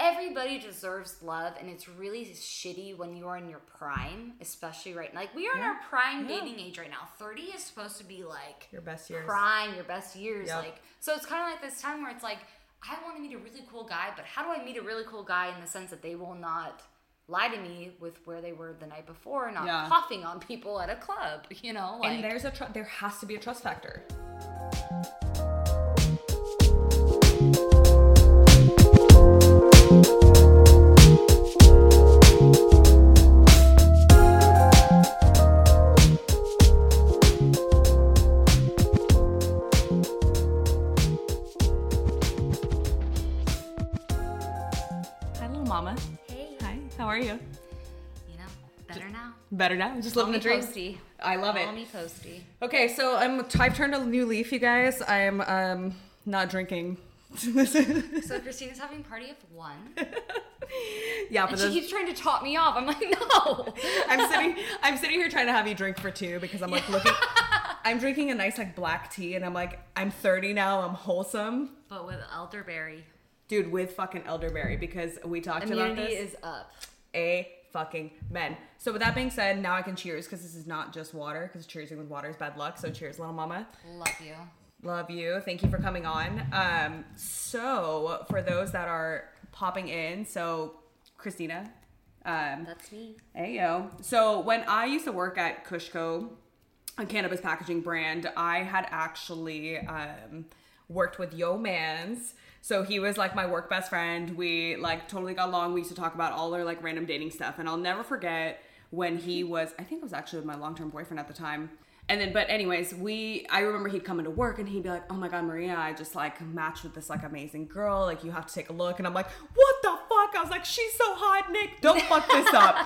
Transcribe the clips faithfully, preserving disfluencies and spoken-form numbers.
everybody deserves love, and it's really shitty when you're in your prime, especially right now. Like, we are yeah. in our prime yeah. dating age right now. thirty is supposed to be, like... Your best years. Prime, your best years. Yep. Like, so it's kind of like this time where it's like, I want to meet a really cool guy, but how do I meet a really cool guy in the sense that they will not lie to me with where they were the night before, not yeah. coughing on people at a club, you know? Like, and there's a tr- there has to be a trust factor. How are you? You know, better now. Better now. I'm just living the dream. Posty. I love Call it. Call me Posty. Okay, so I'm. I've turned a new leaf, you guys. I'm um not drinking. So Christina's having a party of one. Yeah, but and she keeps trying to talk me off. I'm like, no. I'm sitting. I'm sitting here trying to have you drink for two because I'm like looking. I'm drinking a nice like black tea, and I'm like, I'm thirty now. I'm wholesome. But with elderberry. Dude, with fucking elderberry, because we talked Immunity about this. Immunity is up. A fucking men. So with that being said, now I can cheers because this is not just water, because cheersing with water is bad luck. So cheers, little mama. Love you. Love you. Thank you for coming on. Um, so for those that are popping in, so Christina. Um, That's me. Hey, yo. So when I used to work at Kushco, a cannabis packaging brand, I had actually um, worked with Yo Mans. So he was like my work best friend. We like totally got along. We used to talk about all our like random dating stuff. And I'll never forget when he was, I think it was actually with my long-term boyfriend at the time. And then, but anyways, we, I remember he'd come into work and he'd be like, oh my God, Maria, I just like matched with this like amazing girl. Like you have to take a look. And I'm like, what the fuck? I was like, she's so hot, Nick. Don't fuck this up.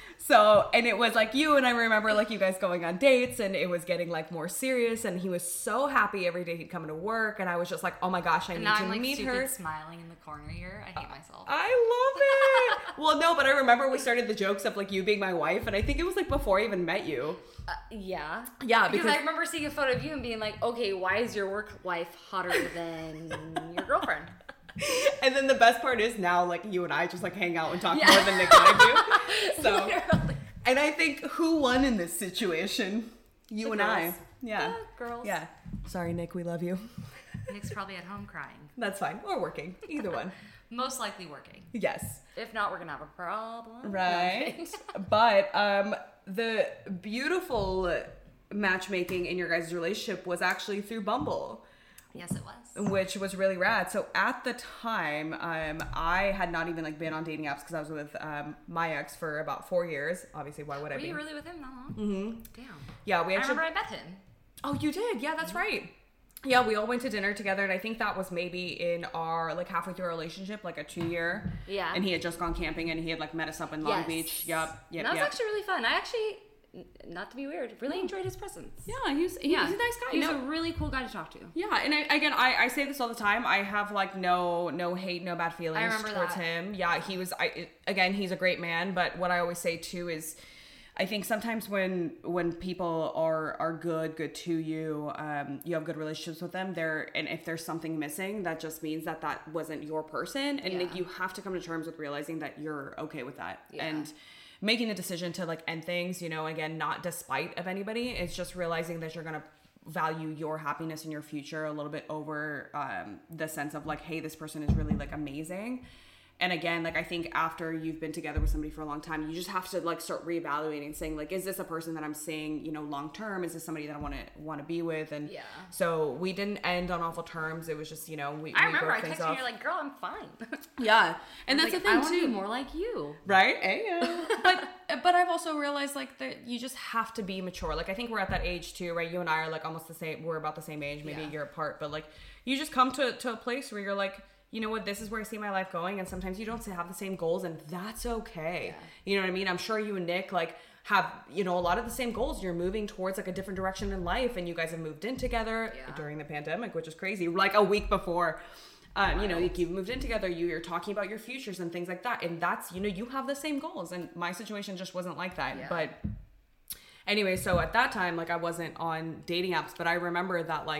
So, and it was like you, and I remember like you guys going on dates, and it was getting like more serious, and he was so happy every day he'd come into work, and I was just like, oh my gosh, I and need now to I'm, like, meet stupid her. Smiling in the corner here. I hate myself. I love it. Well, no, but I remember we started the jokes of like you being my wife, and I think it was like before I even met you. Uh, yeah. Yeah, because, because I remember seeing a photo of you and being like, okay, why is your work wife hotter than your girlfriend? And then the best part is now, like, you and I just like hang out and talk yeah. more than Nick and I do. So. Literally. And I think who won in this situation? You the and girls. I. Yeah. The girls. Yeah. Sorry, Nick, we love you. Nick's probably at home crying. That's fine. Or working. Either one. Most likely working. Yes. If not, we're going to have a problem. Right. But um, the beautiful matchmaking in your guys' relationship was actually through Bumble. Yes, it was. Which was really rad. So at the time, um, I had not even like been on dating apps because I was with um, my ex for about four years. Obviously, why would I Were be? you really with him that long? Mm-hmm. Damn. Yeah, we actually. I remember I met him. Oh, you did? Yeah, that's mm-hmm. right. Yeah, we all went to dinner together, and I think that was maybe in our like halfway through our relationship, like a two year. Yeah. And he had just gone camping, and he had like met us up in Long yes. Beach. Yep. Yep. That was yep. actually really fun. I actually. Not to be weird, really enjoyed his presence. Yeah, he's he, yeah. he's a nice guy. He's no. a really cool guy to talk to. Yeah, and I, again, I, I say this all the time. I have like no no hate, no bad feelings towards that. him. Yeah, he was. I again, he's a great man. But what I always say too is, I think sometimes when when people are are good, good to you, um, you have good relationships with them. There, and if there's something missing, that just means that that wasn't your person, and yeah. like, you have to come to terms with realizing that you're okay with that. Yeah. And making the decision to like end things, you know, again, not despite of anybody. It's just realizing that you're going to value your happiness and your future a little bit over um, the sense of like, hey, this person is really like amazing. And again, like I think after you've been together with somebody for a long time, you just have to like start reevaluating and saying like, is this a person that I'm seeing, you know, long term? Is this somebody that I want to want to be with? And yeah. so we didn't end on awful terms. It was just, you know, we. I we remember I things texted off. you, you're like, girl, I'm fine. Yeah, and that's like, the thing I too. Be more like you, right? Ayo. but but I've also realized like that you just have to be mature. Like I think we're at that age too, right? You and I are like almost the same. We're about the same age, maybe yeah. a year apart. But like you just come to to a place where you're like, you know what, this is where I see my life going, and sometimes you don't have the same goals, and that's okay. Yeah. You know what I mean? I'm sure you and Nick like have, you know, a lot of the same goals. You're moving towards like a different direction in life, and you guys have moved in together yeah. during the pandemic, which is crazy. Like a week before, um, you know, like you've moved in together, you, you're talking about your futures and things like that, and that's, you know, you have the same goals, and my situation just wasn't like that. Yeah. But anyway, so at that time, like I wasn't on dating apps, but I remember that like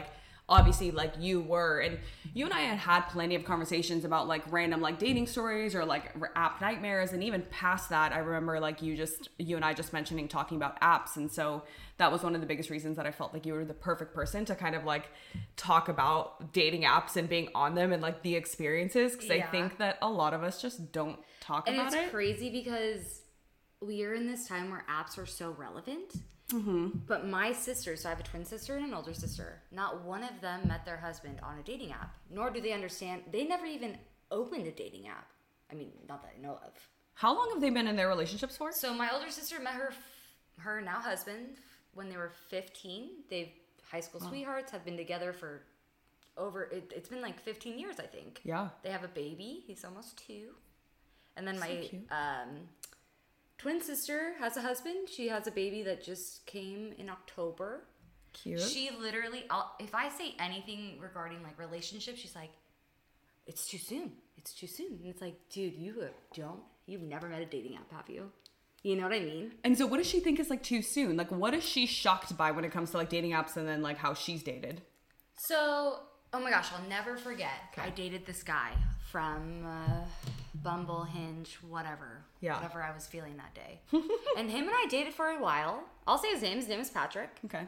obviously like you were, and you and I had had plenty of conversations about like random like dating stories or like app nightmares, and even past that I remember like you just you and I just mentioning talking about apps, and so that was one of the biggest reasons that I felt like you were the perfect person to kind of like talk about dating apps and being on them and like the experiences, because yeah. I think that a lot of us just don't talk and about it. And it's crazy because we are in this time where apps are so relevant. Mm-hmm. But my sister, so I have a twin sister and an older sister, not one of them met their husband on a dating app, nor do they understand. They never even opened a dating app. I mean, not that I know of. How long have they been in their relationships for? So my older sister met her her now husband when they were fifteen. They've high school wow. sweethearts, have been together for over, it, it's been like fifteen years, I think. Yeah. They have a baby. He's almost two. And then so my um, twin sister has a husband. She has a baby that just came in October. Cute. She literally, I'll, if I say anything regarding like relationships, she's like, it's too soon. It's too soon. And it's like, dude, you don't, you've never met a dating app, have you? You know what I mean? And so what does she think is like too soon? Like what is she shocked by when it comes to like dating apps and then like how she's dated? So, oh my gosh, I'll never forget. Okay. I dated this guy from uh, Bumble, Hinge, whatever. Yeah. Whatever I was feeling that day. And him and I dated for a while. I'll say his name. His name is Patrick. Okay.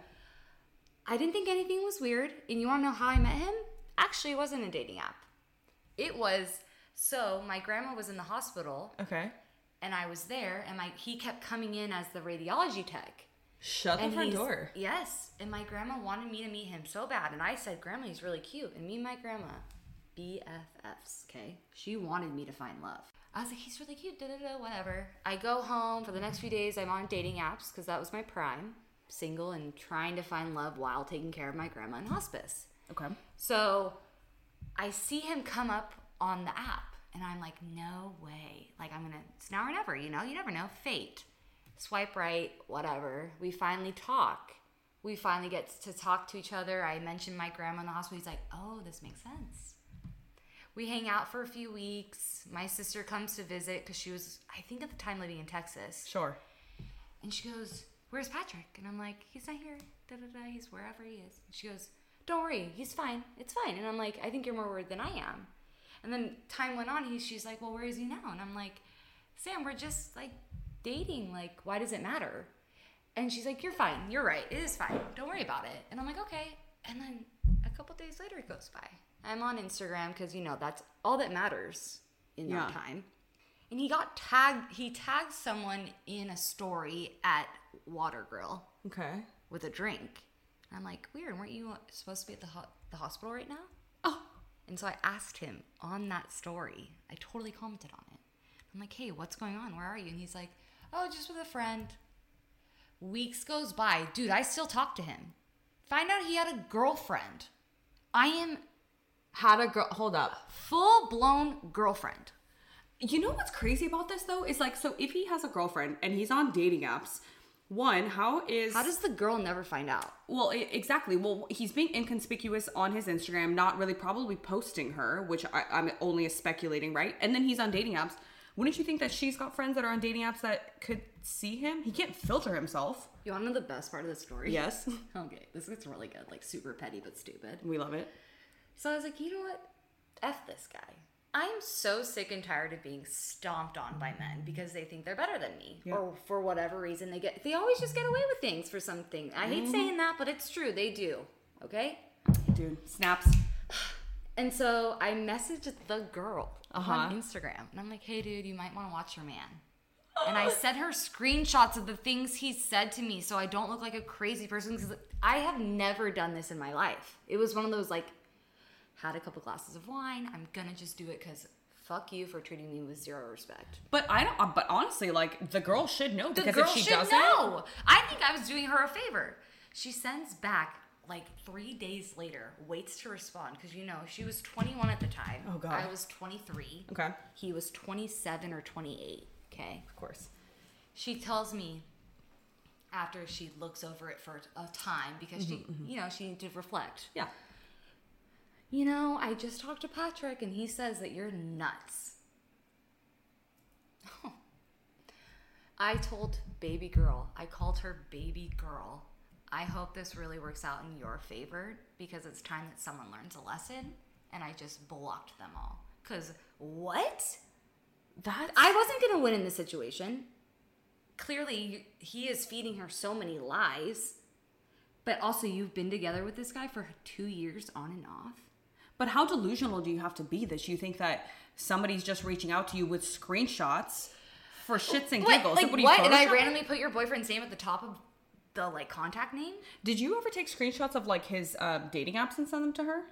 I didn't think anything was weird. And you want to know how I met him? Actually, it wasn't a dating app. It was, so my grandma was in the hospital. Okay. And I was there, and my he kept coming in as the radiology tech. Shut the front door. Yes. And my grandma wanted me to meet him so bad. And I said, Grandma, he's really cute. And me and my grandma, B F Fs, okay? She wanted me to find love. I was like, he's really cute, da-da-da, whatever. I go home for the next few days. I'm on dating apps because that was my prime. Single and trying to find love while taking care of my grandma in hospice. Okay. So I see him come up on the app. And I'm like, no way. Like, I'm going to, it's now or never, you know? You never know. Fate. Swipe right, whatever. We finally talk. We finally get to talk to each other. I mentioned my grandma in the hospital. He's like, oh, this makes sense. We hang out for a few weeks. My sister comes to visit because she was, I think at the time, living in Texas. Sure. And she goes, where's Patrick? And I'm like, he's not here. Da-da-da. He's wherever he is. And she goes, don't worry. He's fine. It's fine. And I'm like, I think you're more worried than I am. And then time went on. He, she's like, well, where is he now? And I'm like, Sam, we're just like dating. Like, why does it matter? And she's like, you're fine. You're right. It is fine. Don't worry about it. And I'm like, okay. And then a couple days later, it goes by. I'm on Instagram because, you know, that's all that matters in yeah. that time. And he got tagged. He tagged someone in a story at Water Grill. Okay. With a drink. And I'm like, weird. Weren't you supposed to be at the ho- the hospital right now? Oh. And so I asked him on that story. I totally commented on it. I'm like, hey, what's going on? Where are you? And he's like, oh, just with a friend. Weeks goes by. Dude, I still talk to him. Find out he had a girlfriend. I am... Had a girl... Hold up. Full-blown girlfriend. You know what's crazy about this, though? Is like, so if he has a girlfriend and he's on dating apps... One, how is... How does the girl never find out? Well, exactly. Well, he's being inconspicuous on his Instagram, not really probably posting her, which I, I'm only speculating, right? And then he's on dating apps. Wouldn't you think that she's got friends that are on dating apps that could see him? He can't filter himself. You want to know the best part of the story? Yes. Okay, this gets really good. Like, super petty but stupid. We love it. So I was like, you know what? F this guy. I'm so sick and tired of being stomped on by men because they think they're better than me. Yeah. Or for whatever reason, they get they always just get away with things for something. I hate mm. saying that, but it's true. They do. Okay? Dude, snaps. And so I messaged the girl uh-huh. on Instagram. And I'm like, hey, dude, you might want to watch your man. And I sent her screenshots of the things he said to me so I don't look like a crazy person. Because I have never done this in my life. It was one of those, like, had a couple glasses of wine. I'm gonna just do it because fuck you for treating me with zero respect. But I don't. But honestly, like the girl should know because the girl if she should doesn't, know. I think I was doing her a favor. She sends back like three days later, waits to respond because you know she was twenty-one at the time. Oh god. I was twenty-three. Okay. He was twenty-seven or twenty-eight. Okay. Of course. She tells me after she looks over it for a time because mm-hmm, she, mm-hmm. you know, she needed to reflect. Yeah. You know, I just talked to Patrick and he says that you're nuts. I told baby girl, I called her baby girl I hope this really works out in your favor because it's time that someone learns a lesson, and I just blocked them all. Because what? That's... I wasn't going to win in this situation. Clearly, he is feeding her so many lies. But also, you've been together with this guy for two years on and off. But how delusional do you have to be that you think that somebody's just reaching out to you with screenshots for shits and giggles? Like, what? what? And I randomly put your boyfriend's name at the top of the, like, contact name? Did you ever take screenshots of, like, his uh, dating apps and send them to her?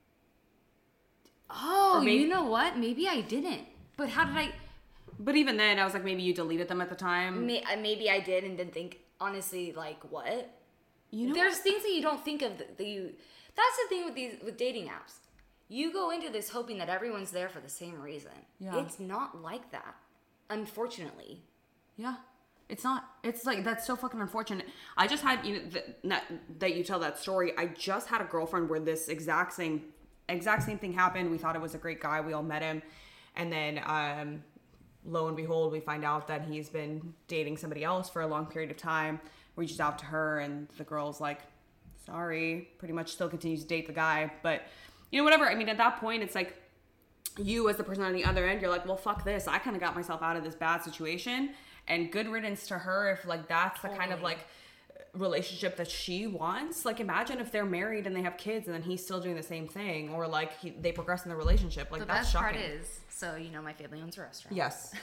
Oh, maybe, you know what? Maybe I didn't. But how did I... But even then, I was like, maybe you deleted them at the time. May, maybe I did and didn't think, honestly, like, what? You know There's what? things that you don't think of that, that you... That's the thing with these with dating apps. You go into this hoping that everyone's there for the same reason. Yeah. It's not like that, unfortunately. Yeah. It's not. It's like, that's so fucking unfortunate. I just had, you know, th- that, that you tell that story. I just had a girlfriend where this exact same, exact same thing happened. We thought it was a great guy. We all met him. And then, um, lo and behold, we find out that he's been dating somebody else for a long period of time. Reaches out to her, and the girl's like, sorry, pretty much still continues to date the guy. But, you know, whatever. I mean, at that point, it's like, you as the person on the other end, you're like, well, fuck this. I kind of got myself out of this bad situation. And good riddance to her if, like, that's totally. The kind of, like, relationship that she wants. Like, imagine if they're married and they have kids and then he's still doing the same thing. Or, like, he, they progress in the relationship. Like, the that's best shocking. part is, so, you know, my family owns a restaurant. Yes.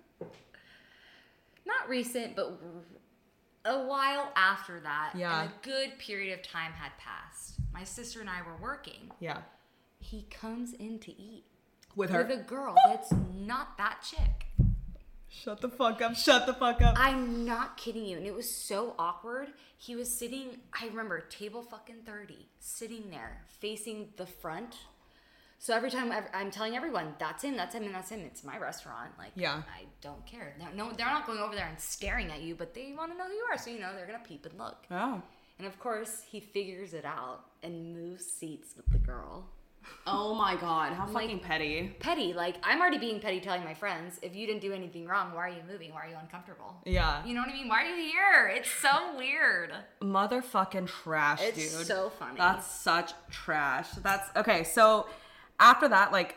Not recent, but a while after that. Yeah. And a good period of time had passed. My sister and I were working. Yeah. He comes in to eat. With her? With a girl that's not that chick. Shut the fuck up. Shut the fuck up. I'm not kidding you. And it was so awkward. He was sitting, I remember, table fucking thirty, sitting there, facing the front. So every time I'm telling everyone, that's him, that's him, and that's him. It's my restaurant. Like, yeah. I don't care. No, no, they're not going over there and staring at you, but they want to know who you are. So, you know, they're going to peep and look. Oh. And, of course, he figures it out and moves seats with the girl. Oh my god, how fucking like, petty. Petty, like, I'm already being petty telling my friends, if you didn't do anything wrong, why are you moving? Why are you uncomfortable? Yeah. You know what I mean? Why are you here? It's so weird. Motherfucking trash, it's dude. It's so funny. That's such trash. That's, okay, so after that, like...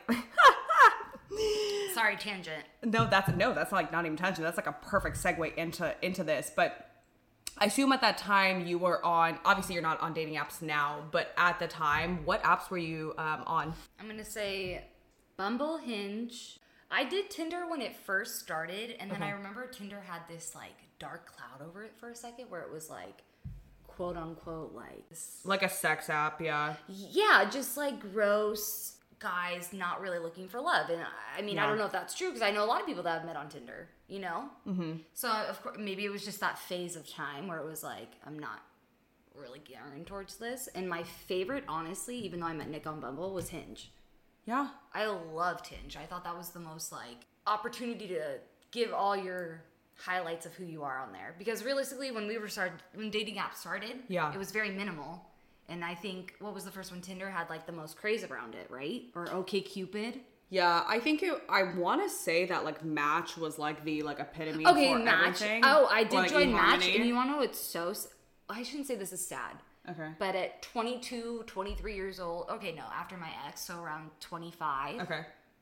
Sorry, tangent. No, that's, no, that's like not even tangent. That's like a perfect segue into, into this, but... I assume at that time you were on, obviously you're not on dating apps now, but at the time, what apps were you um, on? I'm going to say Bumble, Hinge. I did Tinder when it first started, and then okay. I remember Tinder had this, like, dark cloud over it for a second where it was, like, quote unquote, like... Like a sex app, yeah. Yeah, just, like, gross guys not really looking for love. And, I mean, yeah. I don't know if that's true, because I know a lot of people that I've met on Tinder. You know? Mm-hmm. So, of course, maybe it was just that phase of time where it was like, I'm not really gearing towards this. And my favorite, honestly, even though I met Nick on Bumble, was Hinge. Yeah. I loved Hinge. I thought that was the most, like, opportunity to give all your highlights of who you are on there. Because realistically, when we were started, when dating apps started, yeah. it was very minimal. And I think, what was the first one? Tinder had, like, the most craze around it, right? Or OkCupid. Yeah, I think it, I want to say that, like, Match was, like, the, like, epitome okay, for Match. everything. Oh, I did or, like, join eHarmony. Match, and you want to know it's so... I shouldn't say this is sad. Okay. But at twenty-two, twenty-three years old... Okay, no, after my ex, so around twenty-five. Okay.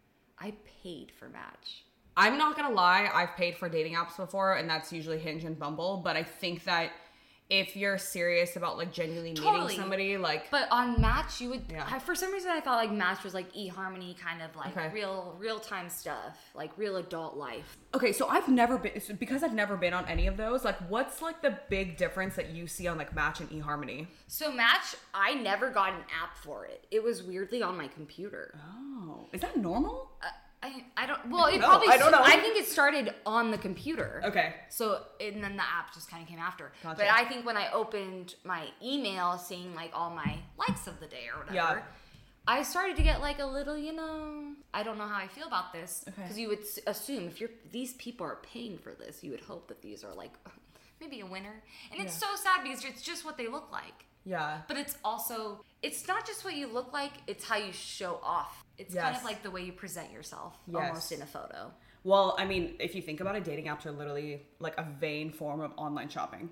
I paid for Match. I'm not going to lie, I've paid for dating apps before, and that's usually Hinge and Bumble, but I think that... If you're serious about, like, genuinely totally. meeting somebody, like... But on Match, you would... Yeah. I, for some reason, I thought, like, Match was, like, eHarmony kind of, like, okay. real, real-time stuff. Like, real adult life. Okay, so I've never been... Because I've never been on any of those, like, what's, like, the big difference that you see on, like, Match and eHarmony? So, Match, I never got an app for it. It was weirdly on my computer. Oh. Is that normal? Uh, I, I don't... Well, it no, probably... I don't know. I think it started on the computer. Okay. So, and then the app just kind of came after. Gotcha. But I think when I opened my email, seeing, like, all my likes of the day or whatever... Yeah. I started to get, like, a little, you know... I don't know how I feel about this. Because okay. you would assume if you're these people are paying for this, you would hope that these are, like, maybe a winner. And it's yeah. so sad because it's just what they look like. Yeah. But it's also... It's not just what you look like, it's how you show off. It's yes. kind of like the way you present yourself, yes. almost in a photo. Well, I mean, if you think about it, dating apps are literally like a vain form of online shopping.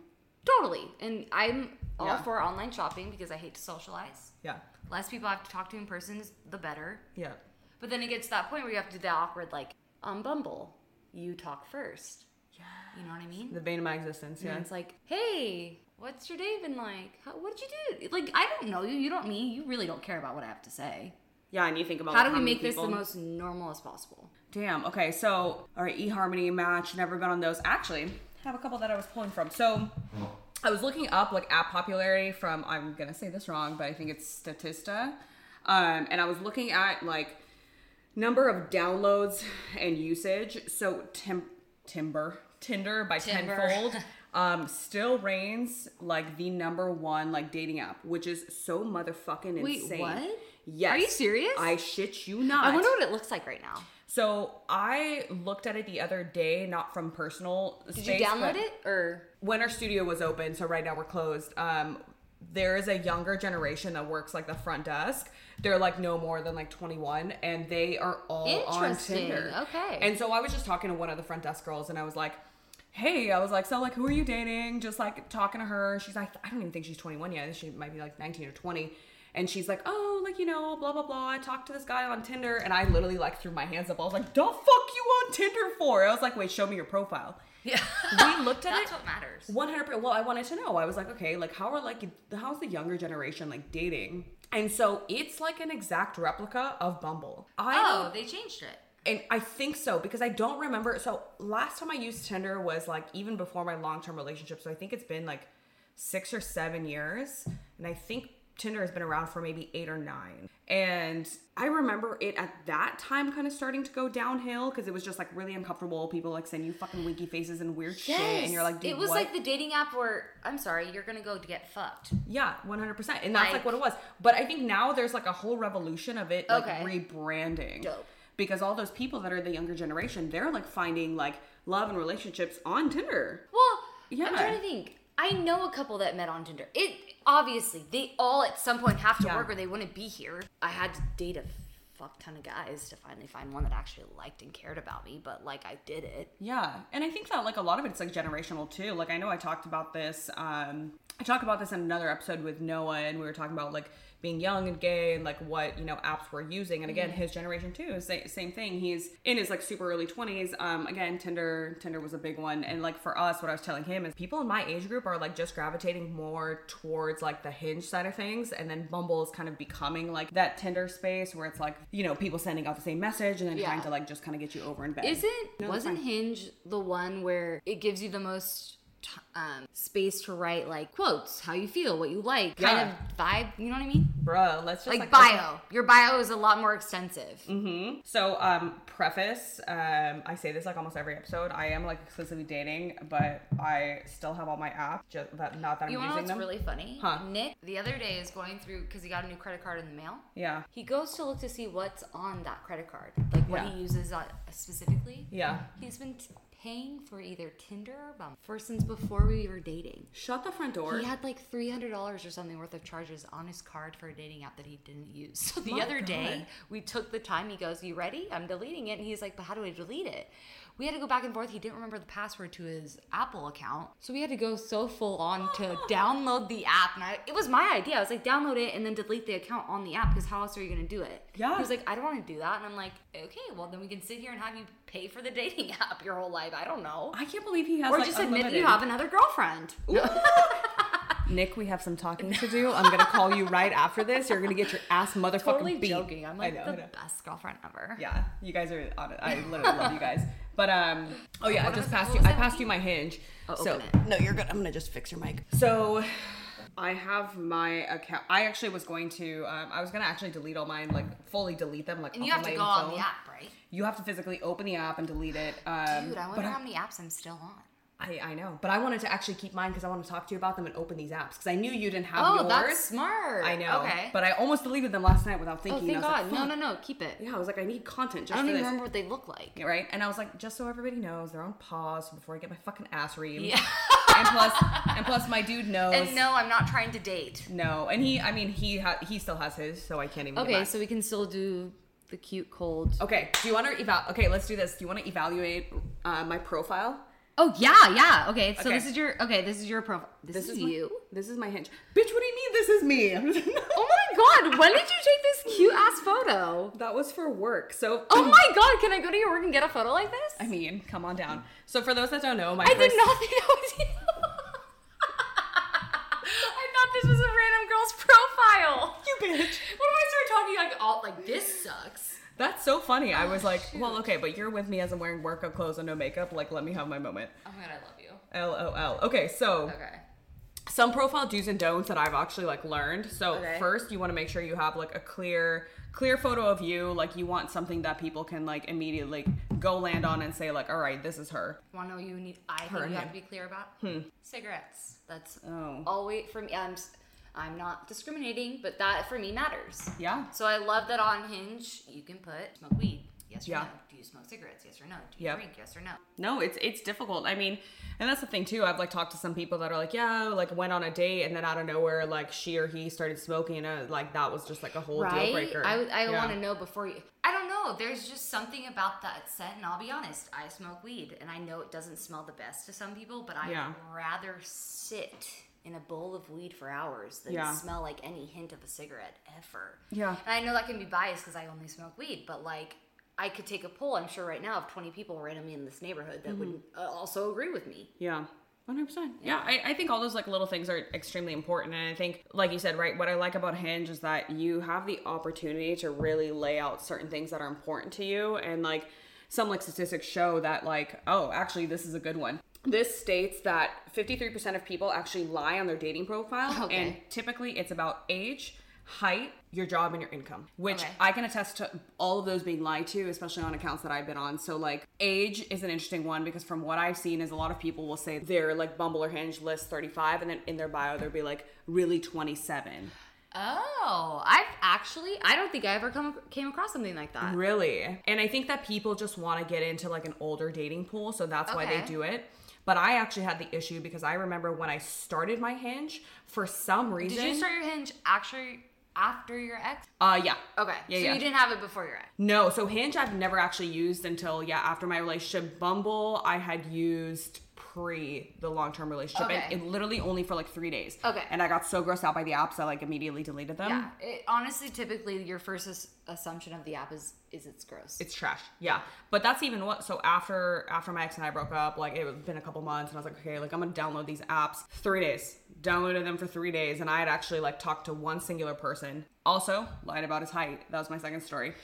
Totally. And I'm all Yeah. for online shopping because I hate to socialize. Yeah. Less people I have to talk to in person, is the better. Yeah. But then it gets to that point where you have to do that awkward, like, on Bumble, you talk first. Yeah. You know what I mean? The bane of my existence, yeah. And it's like, hey, what's your day been like? How, what did you do? Like, I don't know you. You don't me. You really don't care about what I have to say. Yeah, and you think about how like, do we how make people... this the most normal as possible? Damn. Okay, so all right, eHarmony, Match, never been on those. Actually, I have a couple that I was pulling from. So I was looking up like app popularity from, I'm gonna say this wrong, but I think it's Statista, um, and I was looking at like number of downloads and usage. So Tim Timber Tinder by Timber. Tenfold. Um, still reigns like the number one like dating app, which is so motherfucking insane. Wait, what? Yes. Are you serious? I shit you not. I wonder what it looks like right now. So I looked at it the other day, not from personal Did space, you download it or when our studio was open? So right now we're closed. Um, there is a younger generation that works like the front desk. They're like no more than like twenty-one, and they are all on Tinder. Okay. And so I was just talking to one of the front desk girls, and I was like, hey, I was like, so like, who are you dating? Just like talking to her. She's like, I don't even think she's twenty-one yet. I think she might be like nineteen or twenty. And she's like, oh, like, you know, blah, blah, blah. I talked to this guy on Tinder. And I literally like threw my hands up. I was like, the fuck you on Tinder for? I was like, wait, show me your profile. Yeah. We looked at That's it. That's what matters. one hundred percent. Well, I wanted to know. I was like, okay, like how are like, how's the younger generation like dating? And so it's like an exact replica of Bumble. I oh, they changed it. And I think so, because I don't remember. So last time I used Tinder was like even before my long-term relationship. So I think it's been like six or seven years. And I think Tinder has been around for maybe eight or nine. And I remember it at that time kind of starting to go downhill because it was just like really uncomfortable. People like send you fucking winky faces and weird yes. shit. And you're like, dude, it was what? like the dating app where, I'm sorry, you're going to go to get fucked. Yeah, one hundred percent. And that's like, like what it was. But I think now there's like a whole revolution of it, like okay. rebranding. Dope. Because all those people that are the younger generation, they're like finding like love and relationships on Tinder. Well, yeah. I'm trying to think. I know a couple that met on Tinder. It obviously they all at some point have to yeah. work or they wouldn't be here. I had to date a fuck ton of guys to finally find one that actually liked and cared about me, but like I did it. Yeah, and I think that like a lot of it's like generational too. Like I know I talked about this. Um, I talked about this in another episode with Noah, and we were talking about like being young and gay and like what, you know, apps we're using. And again, mm-hmm. his generation too is the same thing. He's in his like super early twenties. Um, again, Tinder, Tinder was a big one. And like for us, what I was telling him is people in my age group are like just gravitating more towards like the Hinge side of things. And then Bumble is kind of becoming like that Tinder space where it's like, you know, people sending out the same message and then yeah. trying to like just kind of get you over in bed. Isn't, no, wasn't Hinge the one where it gives you the most um space to write like quotes, how you feel, what you like, kind yeah. of vibe, you know what I mean? Bruh, let's just like, like bio. Listen. Your bio is a lot more extensive. Mm-hmm. So um preface, um I say this like almost every episode, I am like exclusively dating, but I still have all my apps, just that not that I'm you using know what's them. really funny? Huh? Nick the other day is going through because he got a new credit card in the mail. Yeah. He goes to look to see what's on that credit card, like what yeah. he uses uh, specifically. Yeah. He's been T- paying for either Tinder or Bumble for since before we were dating. Shut the front door. He had like three hundred dollars or something worth of charges on his card for a dating app that he didn't use. So the My other God. day, we took the time. He goes, you ready? I'm deleting it. And he's like, but how do I delete it? We had to go back and forth. He didn't remember the password to his Apple account. So we had to go so full on to download the app. And I, it was my idea. I was like, download it and then delete the account on the app because how else are you going to do it? Yeah. He was like, I don't want to do that. And I'm like, okay, well, then we can sit here and have you pay for the dating app your whole life. I don't know. I can't believe he has Or like just unlimited. admit that you have another girlfriend. Nick, we have some talking to do. I'm gonna call you right after this. You're gonna get your ass motherfucking totally beat. joking. I'm like know, the best girlfriend ever. Yeah, you guys are on it. I literally love you guys. But um, oh yeah, what I just was, passed you. I passed you my Hinge. Oh, so open it. no, you're good. I'm gonna just fix your mic. So I have my account. I actually was going to. Um, I was gonna actually delete all mine, like fully delete them, like. And you have to go on the app, right? You have to physically open the app and delete it. Um, Dude, I wonder how many apps I'm still on. I, I know, but I wanted to actually keep mine because I want to talk to you about them and open these apps because I knew you didn't have oh, yours. Oh, that's smart. I know. Okay. But I almost deleted them last night without thinking. Oh, thank I was God. Like, no, no, no. Keep it. Yeah, I was like, I need content just I don't for even this. remember what they look like. Yeah, right? And I was like, just so everybody knows, they're on pause before I get my fucking ass reamed. Yeah. and plus, and plus, my dude knows. And no, I'm not trying to date. No, and he, I mean, he ha- he still has his, so I can't even. Okay, so we can still do the cute cold. Okay. Do you want to eval? Okay, let's do this. Do you want to evaluate uh, my profile? Oh yeah, yeah. Okay, so okay. this is your okay. This is your profile. This, this is, is you. My, this is my Hinge. Bitch, what do you mean this is me? Oh my god! When did you take this cute ass photo? That was for work. So. Oh my god! Can I go to your work and get a photo like this? I mean, come on down. So for those that don't know, my I first... did not think that was you. I thought this was a random girl's profile. You bitch. What if I start talking like all like this sucks? That's so funny. Oh, I was like, shoot. well, okay, but you're with me as I'm wearing workout clothes and no makeup. Like, let me have my moment. Oh my god, I love you. L O L. Okay, so okay. some profile do's and don'ts that I've actually like learned. So okay. first, you want to make sure you have like a clear, clear photo of you. Like, you want something that people can like immediately go land on and say like, all right, this is her. Want to know what you need? I her think you him. have to be clear about Hmm. cigarettes. That's oh. always for me. I'm. I'm not discriminating, but that for me matters. Yeah. So I love that on Hinge you can put smoke weed. Yes or yeah. no? Do you smoke cigarettes? Yes or no? Do you yep. drink? Yes or no? No, it's it's difficult. I mean, and that's the thing too. I've like talked to some people that are like, yeah, like went on a date and then out of nowhere, like she or he started smoking, and like that was just like a whole right? deal breaker. I I yeah. want to know before you. I don't know. There's just something about that scent, and I'll be honest. I smoke weed, and I know it doesn't smell the best to some people, but I'd yeah. rather sit in a bowl of weed for hours than yeah. smell like any hint of a cigarette ever. Yeah. And I know that can be biased because I only smoke weed, but like I could take a poll, I'm sure right now, of twenty people randomly in this neighborhood that mm-hmm. would uh, also agree with me. Yeah. one hundred percent. Yeah, I, I think all those like little things are extremely important. And I think, like you said, right, what I like about Hinge is that you have the opportunity to really lay out certain things that are important to you. And like some like statistics show that like, oh, actually, this is a good one. This states that fifty-three percent of people actually lie on their dating profile. Okay. And typically it's about age, height, your job, and your income, which okay. I can attest to all of those being lied to, especially on accounts that I've been on. So like age is an interesting one because from what I've seen is a lot of people will say their like Bumble or Hinge list thirty-five and then in their bio they'll be like really twenty-seven. Oh, I've actually, I don't think I ever come came across something like that. Really? And I think that people just want to get into like an older dating pool, so that's okay. why they do it. But I actually had the issue because I remember when I started my Hinge, for some reason... Did you start your Hinge actually after your ex? Uh, yeah. Okay, yeah, so yeah. you didn't have it before your ex? No, so Hinge I've never actually used until, yeah, after my relationship. Bumble I had used pre the long-term relationship. Okay. And it literally only for like three days. Okay. And I got so grossed out by the apps I like immediately deleted them. Yeah. It, honestly, typically your first as- assumption of the app is is it's gross. It's trash. Yeah. But that's even what, so after after my ex and I broke up, like it had been a couple months and I was like, okay, like I'm gonna download these apps. Three days. Downloaded them for three days and I had actually like talked to one singular person. Also, lied about his height. That was my second story.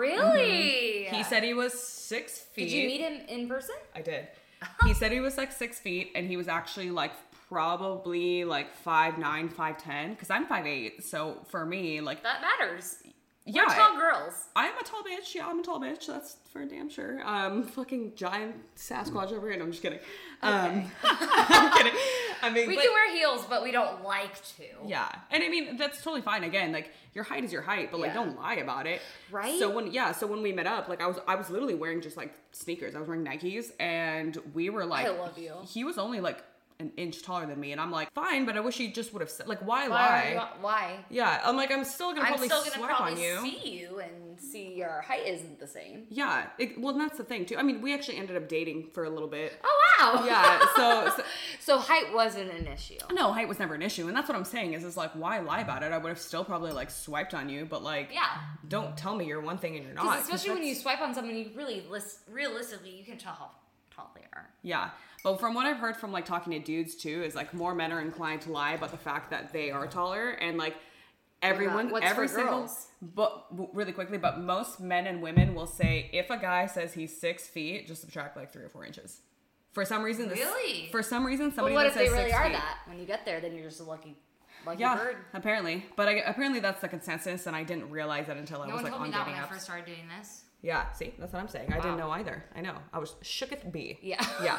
Really? Mm-hmm. He said he was six feet. Did you meet him in person? I did. He said he was like six feet and he was actually like probably like five nine, five ten because I'm five eight. So for me, like that matters. Yeah, we're tall girls. I am a tall bitch. Yeah, I'm a tall bitch. That's for damn sure. Um, fucking giant Sasquatch over here. No, I'm just kidding. Um, okay. I'm kidding. I mean, we but, can wear heels, but we don't like to. Yeah, and I mean that's totally fine. Again, like your height is your height, but like yeah. don't lie about it. Right. So when yeah, so when we met up, like I was I was literally wearing just like sneakers. I was wearing Nikes, and we were like, I love you. He was only like an inch taller than me, and I'm like, fine, but I wish you just would have said, like, why, why lie? You, why? Yeah, I'm like, I'm still gonna probably I'm still gonna swipe probably on you. see you and see your height isn't the same. Yeah, it, well, that's the thing too. I mean, we actually ended up dating for a little bit. Oh wow. Yeah, so so, so height wasn't an issue. No, height was never an issue, and that's what I'm saying. Is is like, why lie about it? I would have still probably like swiped on you, but like, yeah, don't tell me you're one thing and you're not. Especially when you swipe on someone, you really list, realistically, you can tell how tall they are. Yeah. But from what I've heard from like talking to dudes too, is like more men are inclined to lie about the fact that they are taller, and like everyone, What's every for single, girls? but really quickly, but most men and women will say if a guy says he's six feet, just subtract like three or four inches. For some reason, this, really, for some reason, somebody well, what that if says they really six are feet, that? When you get there, then you're just a lucky, lucky yeah, bird. Apparently, but I, apparently that's the consensus, and I didn't realize that until I no was one like told on me that dating when apps. I first started doing this. Yeah, see, that's what I'm saying. Wow. I didn't know either. I know. I was shooketh bee. Yeah. Yeah.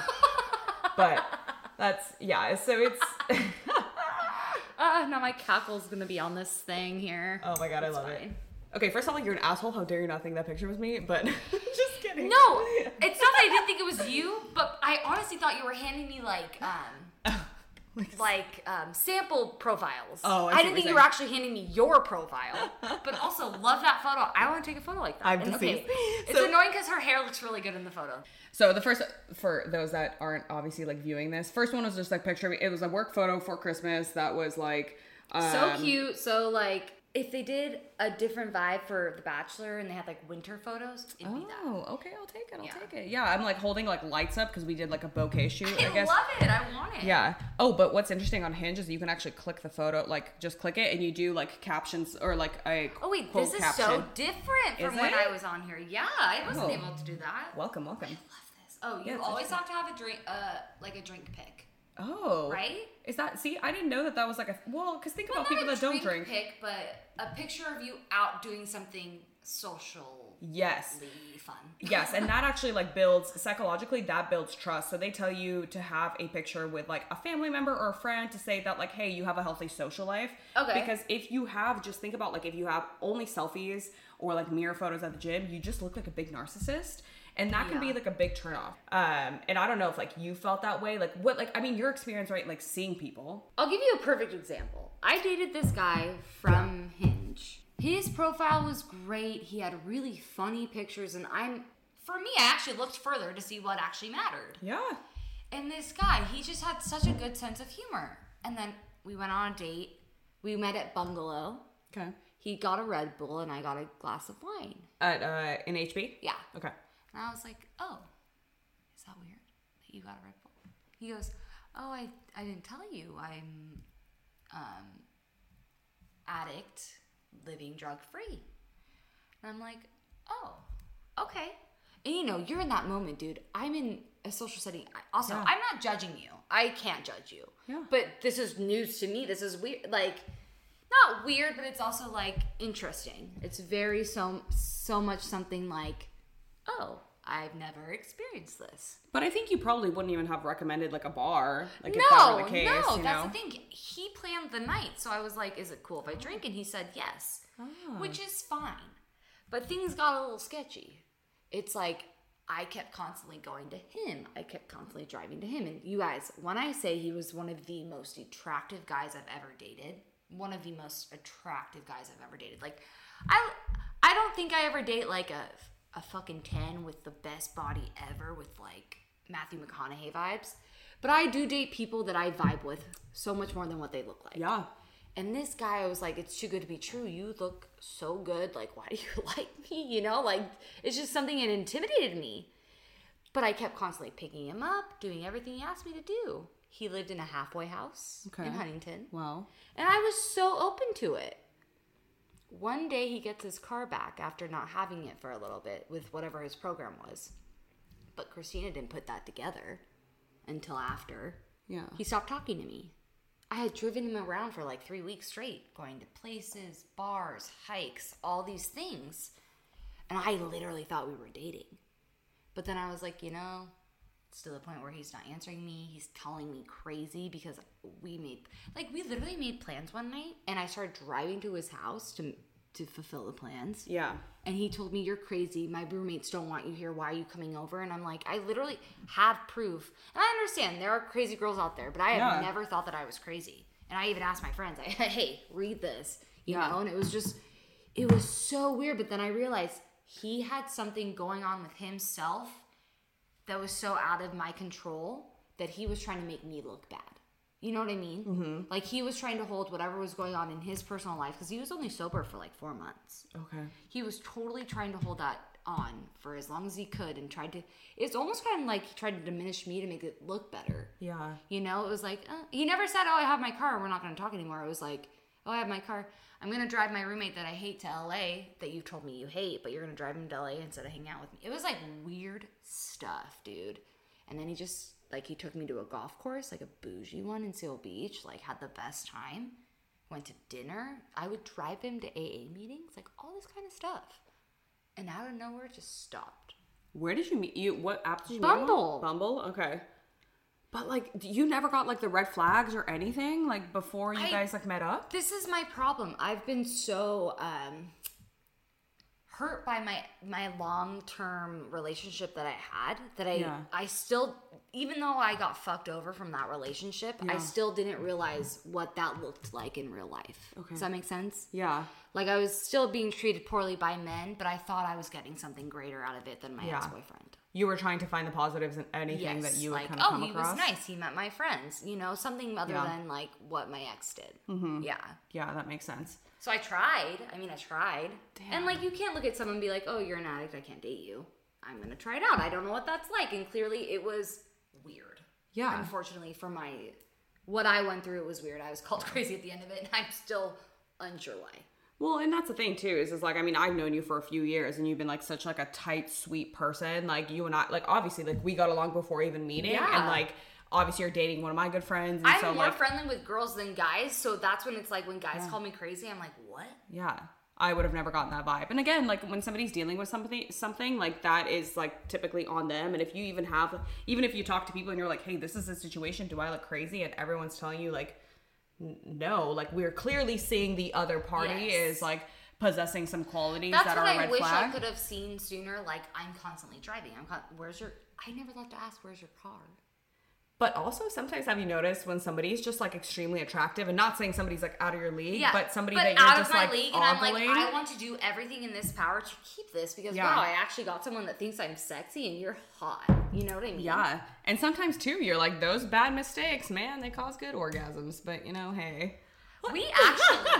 But that's, yeah, so it's... uh, now my cackle's gonna be on this thing here. Oh my god, I love fine. it. Okay, first of all, you're an asshole. How dare you not think that picture was me? But just kidding. No, it's not that I didn't think it was you, but I honestly thought you were handing me like, um... like, like um, sample profiles. Oh, I, I didn't think you were actually handing me your profile, but also love that photo. I want to take a photo like that. I'm and, deceased. Okay, it's so, annoying because her hair looks really good in the photo. So the first, for those that aren't obviously like viewing this, first one was just like picture. It was a work photo for Christmas that was like um, so cute. So like. If they did a different vibe for The Bachelor and they had like winter photos, it'd oh, be that. Oh, okay, I'll take it. I'll yeah. take it. Yeah, I'm like holding like lights up because we did like a bouquet shoot. I, I guess. love it. I want it. Yeah. Oh, but what's interesting on Hinge is you can actually click the photo, like just click it, and you do like captions or like a oh wait, quote this is caption. so different from is when it? I was on here. Yeah, I wasn't oh. able to do that. Welcome, welcome. I love this. Oh, you yeah, always have to have a drink, uh, like a drink pic. Oh. Right? Is that, see, I didn't know that that was like a, well, because think well, about people that don't drink. Pic, but a picture of you out doing something social. Yes. Fun. Yes, and that actually like builds, psychologically, that builds trust. So they tell you to have a picture with like a family member or a friend to say that like, hey, you have a healthy social life. Okay. Because if you have, just think about like if you have only selfies or like mirror photos at the gym, you just look like a big narcissist. And that can yeah. be like a big turnoff. Um, and I don't know if like you felt that way. Like what, like, I mean, your experience, right? Like seeing people. I'll give you a perfect example. I dated this guy from yeah. Hinge. His profile was great. He had really funny pictures. And I'm, for me, I actually looked further to see what actually mattered. Yeah. And this guy, he just had such a good sense of humor. And then we went on a date. We met at Bungalow. Okay. He got a Red Bull and I got a glass of wine. At, uh, in H B? Yeah. Okay. And I was like, oh, is that weird that you got a Red Bull? He goes, oh, I, I didn't tell you. I'm um, addict, living drug-free. And I'm like, oh, okay. And you know, you're in that moment, dude. I'm in a social setting. Also, yeah. I'm not judging you. I can't judge you. Yeah. But this is news to me. This is weird. Like, not weird, but it's also like interesting. It's very so so much something like, oh, I've never experienced this. But I think you probably wouldn't even have recommended like a bar. Like no, if that were the case, no, you that's know? the thing. He planned the night, so I was like, is it cool if I drink? And he said yes, oh. which is fine. But things got a little sketchy. It's like, I kept constantly going to him. I kept constantly driving to him. And you guys, when I say he was one of the most attractive guys I've ever dated, one of the most attractive guys I've ever dated. Like, I, I don't think I ever date like a, a fucking ten with the best body ever with like Matthew McConaughey vibes. But I do date people that I vibe with so much more than what they look like. Yeah. And this guy, I was like, it's too good to be true. You look so good. Like, why do you like me? You know, like, it's just something that intimidated me. But I kept constantly picking him up, doing everything he asked me to do. He lived in a halfway house okay. in Huntington. Wow. And I was so open to it. One day he gets his car back after not having it for a little bit with whatever his program was. But Christina didn't put that together until after. Yeah. He stopped talking to me. I had driven him around for like three weeks straight, going to places, bars, hikes, all these things. And I literally thought we were dating. But then I was like, you know, it's to the point where he's not answering me. He's calling me crazy because we made, like, we literally made plans one night. And I started driving to his house to to fulfill the plans. Yeah. And he told me, you're crazy. My roommates don't want you here. Why are you coming over? And I'm like, I literally have proof. And I understand there are crazy girls out there, but I have yeah. never thought that I was crazy. And I even asked my friends, I, hey, read this, you yeah. know? And it was just, it was so weird. But then I realized he had something going on with himself that was so out of my control that he was trying to make me look bad. You know what I mean? Mm-hmm. Like, he was trying to hold whatever was going on in his personal life, because he was only sober for like four months. Okay. He was totally trying to hold that on for as long as he could and tried to, it's almost kind of like he tried to diminish me to make it look better. Yeah. You know, it was like, uh, he never said, oh, I have my car, we're not going to talk anymore. It was like, oh, I have my car. I'm going to drive my roommate that I hate to L A, that you told me you hate, but you're going to drive him to L A instead of hanging out with me. It was like weird stuff, dude. And then he just, like, he took me to a golf course, like a bougie one in Seal Beach, like, had the best time. Went to dinner. I would drive him to A A meetings, like, all this kind of stuff. And out of nowhere, it just stopped. Where did you meet? You What app did you Bumble. meet him on? Bumble? Okay. But, like, you never got, like, the red flags or anything, like, before you I, guys, like, met up? This is my problem. I've been so, um... hurt by my my long-term relationship that I had, that I yeah. I still, even though I got fucked over from that relationship, yeah. I still didn't realize what that looked like in real life. Okay. Does that make sense? Yeah. Like, I was still being treated poorly by men, but I thought I was getting something greater out of it than my yeah. ex-boyfriend. You were trying to find the positives in anything yes, that you would like, kind of oh, come across? Oh, he was nice. He met my friends. You know, something other yeah. than, like, what my ex did. Mm-hmm. Yeah. Yeah, that makes sense. So I tried. I mean, I tried. Damn. And, like, you can't look at someone and be like, oh, you're an addict. I can't date you. I'm going to try it out. I don't know what that's like. And clearly it was weird. Yeah. Unfortunately, for my... What I went through, it was weird. I was called crazy at the end of it, and I'm still unsure why. Well, and that's the thing too, is, is like, I mean, I've known you for a few years and you've been like such like a tight, sweet person. Like you and I, like obviously like we got along before even meeting yeah. and like obviously you're dating one of my good friends. And I'm so, more like, friendly with girls than guys. So that's when it's like when guys yeah. call me crazy, I'm like, what? Yeah. I would have never gotten that vibe. And again, like when somebody's dealing with something, something like that is like typically on them. And if you even have, even if you talk to people and you're like, hey, this is the situation. Do I look crazy? And everyone's telling you like, no, like we're clearly seeing the other party yes. is like possessing some qualities That's that are what a red I wish flag. I could have seen sooner. Like I'm constantly driving. I'm con- where's your? I never thought to ask where's your car. But also sometimes have you noticed when somebody's just like extremely attractive and not saying somebody's like out of your league, yeah, but somebody but that you're out just of my like league, and I'm like, I want to do everything in this power to keep this because yeah. wow, I actually got someone that thinks I'm sexy and you're hot. You know what I mean? Yeah. And sometimes too, you're like those bad mistakes, man, they cause good orgasms. But you know, hey. We actually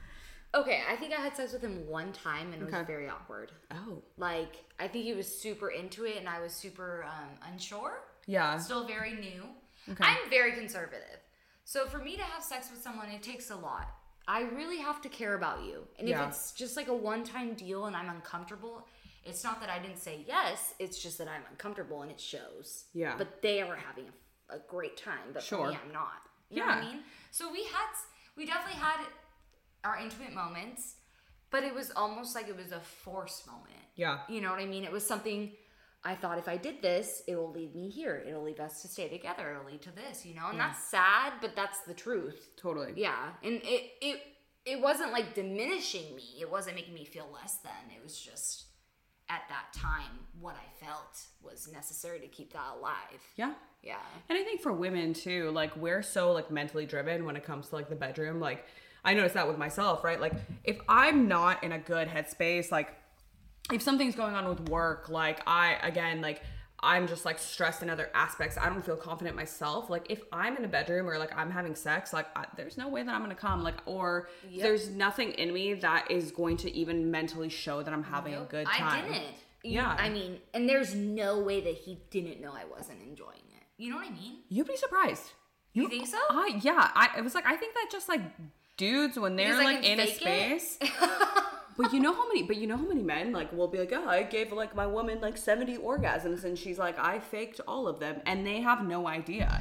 okay, I think I had sex with him one time and it okay. was very awkward. Oh. Like, I think he was super into it and I was super um, unsure. Yeah. Still very new. Okay. I'm very conservative. So for me to have sex with someone, it takes a lot. I really have to care about you. And yeah. if it's just like a one-time deal and I'm uncomfortable, it's not that I didn't say yes, it's just that I'm uncomfortable and it shows. Yeah. But they are having a, a great time, but sure. for me, I'm not. You yeah. know what I mean? So we had... We definitely had our intimate moments, but it was almost like it was a forced moment. Yeah. You know what I mean? It was something I thought if I did this, it will lead me here. It'll lead us to stay together. It'll lead to this, you know? And yeah. that's sad, but that's the truth. Totally. Yeah. And it, it, it wasn't like diminishing me. It wasn't making me feel less than. It was just at that time what I felt was necessary to keep that alive. Yeah. Yeah. And I think for women too, like we're so like mentally driven when it comes to like the bedroom. Like I noticed that with myself, right? Like if I'm not in a good headspace, like if something's going on with work, like I, again, like I'm just like stressed in other aspects. I don't feel confident myself. Like if I'm in a bedroom or like I'm having sex, like I, there's no way that I'm going to come. Like, or yep. there's nothing in me that is going to even mentally show that I'm having nope. a good time. I didn't. Yeah. I mean, and there's no way that he didn't know I wasn't enjoying it. You know what I mean? You'd be surprised. You, you think so? I yeah. I it was like I think that just like dudes when they're because like in a space. But you know how many? But you know how many men like will be like, oh, I gave like my woman like seventy orgasms, and she's like, I faked all of them, and they have no idea.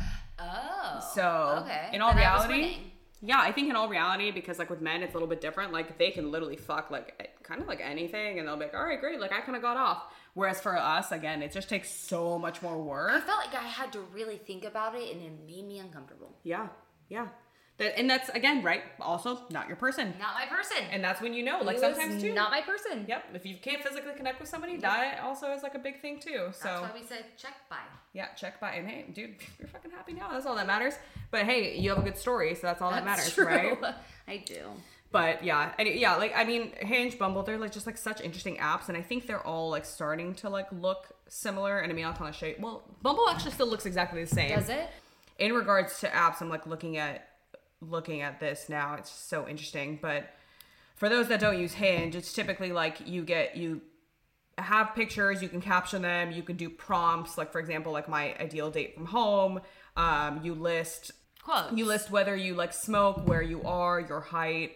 Oh. So okay. in all then reality, yeah, I think in all reality, because like with men, it's a little bit different. Like they can literally fuck like kind of like anything, and they'll be like, all right, great, like I kind of got off. Whereas for us, again, it just takes so much more work. I felt like I had to really think about it, and it made me uncomfortable. Yeah, yeah. That, and that's, again, right, also not your person. Not my person. And that's when you know, like it sometimes too. Not my person. Yep. If you can't physically connect with somebody, that also is like a big thing too. So that's why we said check by. Yeah, check by. And hey, dude, you're fucking happy now. That's all that matters. But hey, you have a good story, so that's all that's that matters, true. Right? I do. But yeah, and yeah, like I mean, Hinge, Bumble, they're like just like such interesting apps, and I think they're all like starting to like look similar. And I mean, I'll kind of show you. Well, Bumble actually still looks exactly the same. Does it? In regards to apps, I'm like looking at looking at this now. It's so interesting. But for those that don't use Hinge, it's typically like you get you have pictures, you can caption them, you can do prompts. Like for example, like my ideal date from home. Um, you list quotes. You list whether you like smoke, where you are, your height.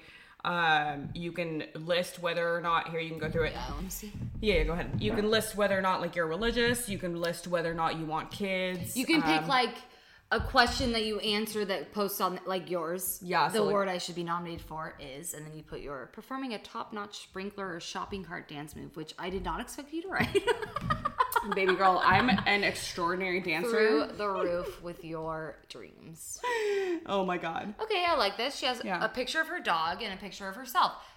Um, you can list whether or not, here you can go through it. Yeah, I want to see. Yeah, go ahead. You can list whether or not like you're religious. You can list whether or not you want kids. You can um, pick like a question that you answer that posts on like yours. Yeah. The so word like, I should be nominated for is, and then you put your performing a top-notch sprinkler or shopping cart dance move, which I did not expect you to write. Baby girl, I'm an extraordinary dancer. Through the roof with your dreams. Oh my God. Okay, I like this. She has yeah. a picture of her dog and a picture of herself.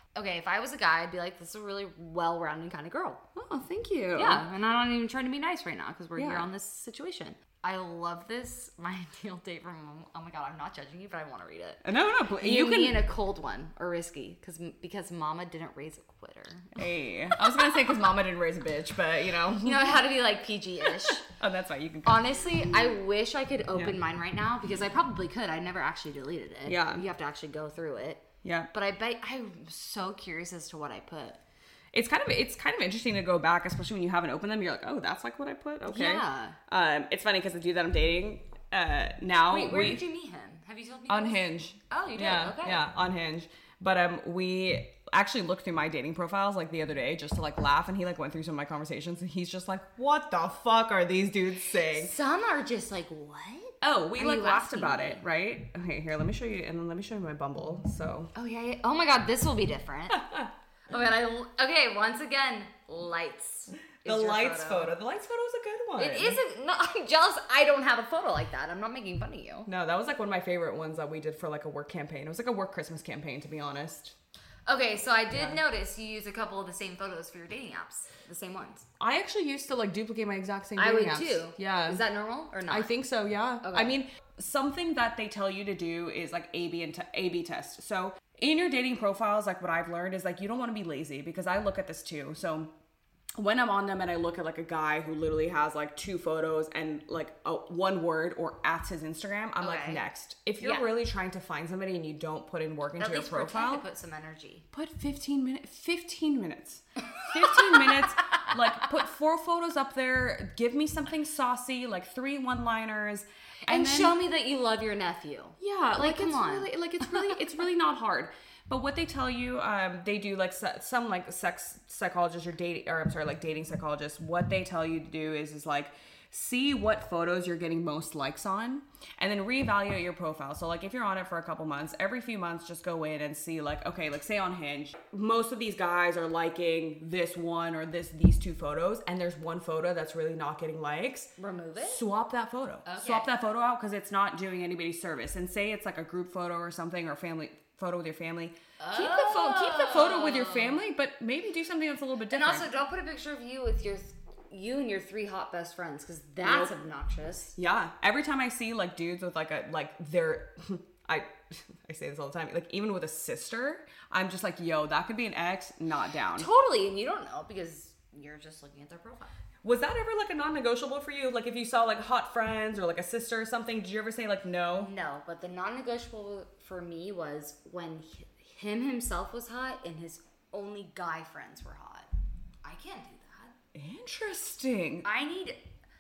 okay, if I was a guy, I'd be like, this is a really well-rounded kind of girl. Oh, thank you. Yeah, and I'm not even trying to be nice right now because we're yeah. here on this situation. I love this. My ideal date from mom. Oh my god, I'm not judging you, but I want to read it. No, no, you, you can. Me in a cold one or risky because because Mama didn't raise a quitter. Hey, I was gonna say because Mama didn't raise a bitch, but you know, you know how to be like P G-ish. Oh, that's fine. You can. Honestly, I wish I could open yeah. mine right now because I probably could. I never actually deleted it. Yeah, you have to actually go through it. Yeah, but I bet I'm so curious as to what I put. It's kind of it's kind of interesting to go back, especially when you haven't opened them. You're like, oh, that's like what I put. Okay. Yeah. Um, it's funny because the dude that I'm dating uh, now. Wait, where we, did you meet him? Have you told me? On this? Hinge. Oh, you did. Yeah, okay. Yeah, on Hinge. But um, we actually looked through my dating profiles like the other day just to like laugh, and he like went through some of my conversations, and he's just like, what the fuck are these dudes saying? Some are just like, what? Oh, we are like laughed about me? it, right? Okay, here, let me show you, and then let me show you my Bumble. So. Oh yeah. yeah. Oh my god, this will be different. Oh god, I okay. Once again, lights. The lights photo. photo. The lights photo is a good one. It is. A, no, I'm jealous. I don't have a photo like that. I'm not making fun of you. No, that was like one of my favorite ones that we did for like a work campaign. It was like a work Christmas campaign, to be honest. Okay, so I did yeah. notice you use a couple of the same photos for your dating apps. The same ones. I actually used to like duplicate my exact same dating apps. I would too. Yeah. Is that normal or not? I think so. Yeah. Okay. I mean, something that they tell you to do is like A B and t- A B test. So in your dating profiles, like what I've learned is like you don't want to be lazy because I look at this too. So when I'm on them and I look at like a guy who literally has like two photos and like a, one word or at his Instagram, I'm okay. like next. If you're yeah. really trying to find somebody and you don't put in work into at your least profile, to put some energy. Put fifteen minutes. fifteen minutes. fifteen minutes. Like put four photos up there. Give me something saucy, like three one-liners. And, and then, show me that you love your nephew. Yeah, like, like come it's on. Really, like it's really, it's really not hard. But what they tell you, um, they do like some like sex psychologists or dating, or I'm sorry, like dating psychologists. What they tell you to do is is like see what photos you're getting most likes on, and then reevaluate your profile. So like if you're on it for a couple months, every few months, just go in and see like, okay, like say on Hinge, most of these guys are liking this one or this these two photos, and there's one photo that's really not getting likes. Remove it. Swap that photo. Okay. Swap that photo out because it's not doing anybody service. And say it's like a group photo or something or family. Photo with your family. Oh. Keep the photo. Keep the photo with your family, but maybe do something that's a little bit different. And also, don't put a picture of you with your you and your three hot best friends because that's nope. obnoxious. Yeah. Every time I see like dudes with like a like their, I I say this all the time. Like even with a sister, I'm just like, yo, that could be an ex. Not down. Totally, and you don't know because you're just looking at their profile. Was that ever like a non-negotiable for you? Like if you saw like hot friends or like a sister or something, did you ever say like no? No, but the non-negotiable for me was when he, him himself was hot and his only guy friends were hot. I can't do that. Interesting. I need,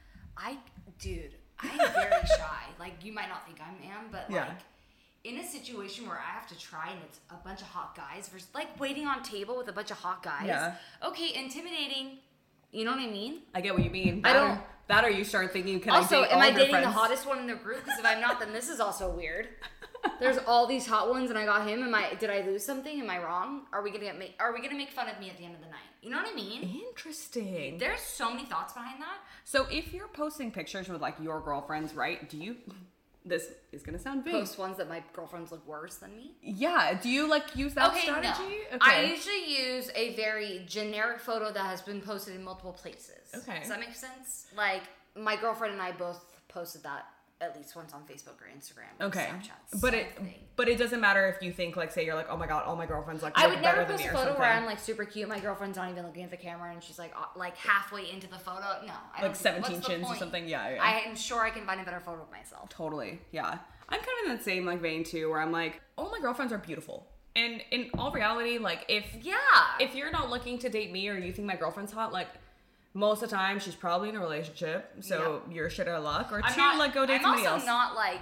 I, dude, I'm very shy. Like you might not think I am, but yeah. like in a situation where I have to try and it's a bunch of hot guys versus like waiting on table with a bunch of hot guys. Yeah. Okay, intimidating. You know what I mean? I get what you mean. That I don't. Or, that or you start thinking, can also, I date am all I your dating friends? the hottest one in the group? Because if I'm not, then this is also weird. There's all these hot ones, and I got him. Am I? Did I lose something? Am I wrong? Are we gonna get make? Are we gonna make fun of me at the end of the night? You know what I mean? Interesting. There's so many thoughts behind that. So if you're posting pictures with like your girlfriends, right? Do you? This is gonna sound big. Post ones that my girlfriends look worse than me. Yeah. Do you like use that okay, strategy? No. Okay. I usually use a very generic photo that has been posted in multiple places. Okay. Does that make sense? Like my girlfriend and I both posted that at least once on Facebook or Instagram. Or okay. Snapchat, but it thing. but it doesn't matter if you think like say you're like, oh my god, all my girlfriends like I look would never better post than a me or photo something. where I'm like super cute. My girlfriend's not even looking at the camera and she's like uh, like halfway into the photo. No, I don't like seventeen what's chins or something. Yeah, yeah. I am sure I can find a better photo of myself. Totally. Yeah. I'm kind of in the same like vein too, where I'm like, all my girlfriends are beautiful. And in all reality, like if yeah, if you're not looking to date me or you think my girlfriend's hot, like most of the time she's probably in a relationship, so yep. you're shit out of luck. Or I'm two, not, like go date I'm somebody also else. Not like,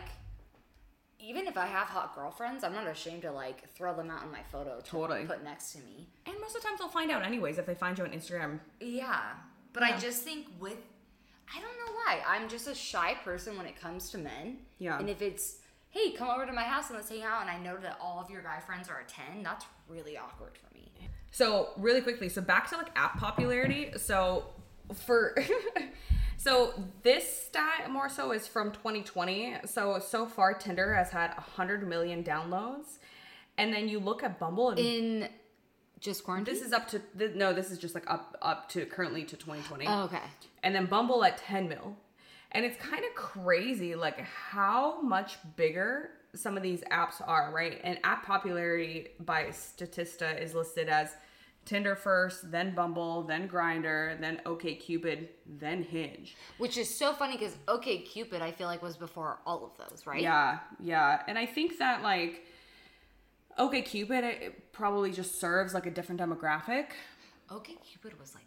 even if I have hot girlfriends, I'm not ashamed to like throw them out in my photo to totally put next to me. And most of the times they'll find out anyways if they find you on Instagram. Yeah, but yeah. I just think with, I don't know why, I'm just a shy person when it comes to men. Yeah. And if it's, hey, come over to my house and let's hang out, and I know that all of your guy friends are a ten, that's really awkward for me. So really quickly, so back to like app popularity. So for so this stat more so is from twenty twenty. So so far Tinder has had one hundred million downloads, and then you look at Bumble and in Just quarantine? This is up to, no, this is just like up up to currently to twenty twenty. Oh, okay. And then Bumble at ten mil. And it's kind of crazy, like, how much bigger some of these apps are, right? And app popularity by Statista is listed as Tinder first, then Bumble, then Grindr, then OkCupid, then Hinge. Which is so funny because OkCupid, I feel like, was before all of those, right? Yeah, yeah. And I think that, like, OkCupid, it probably just serves, like, a different demographic. OkCupid was, like,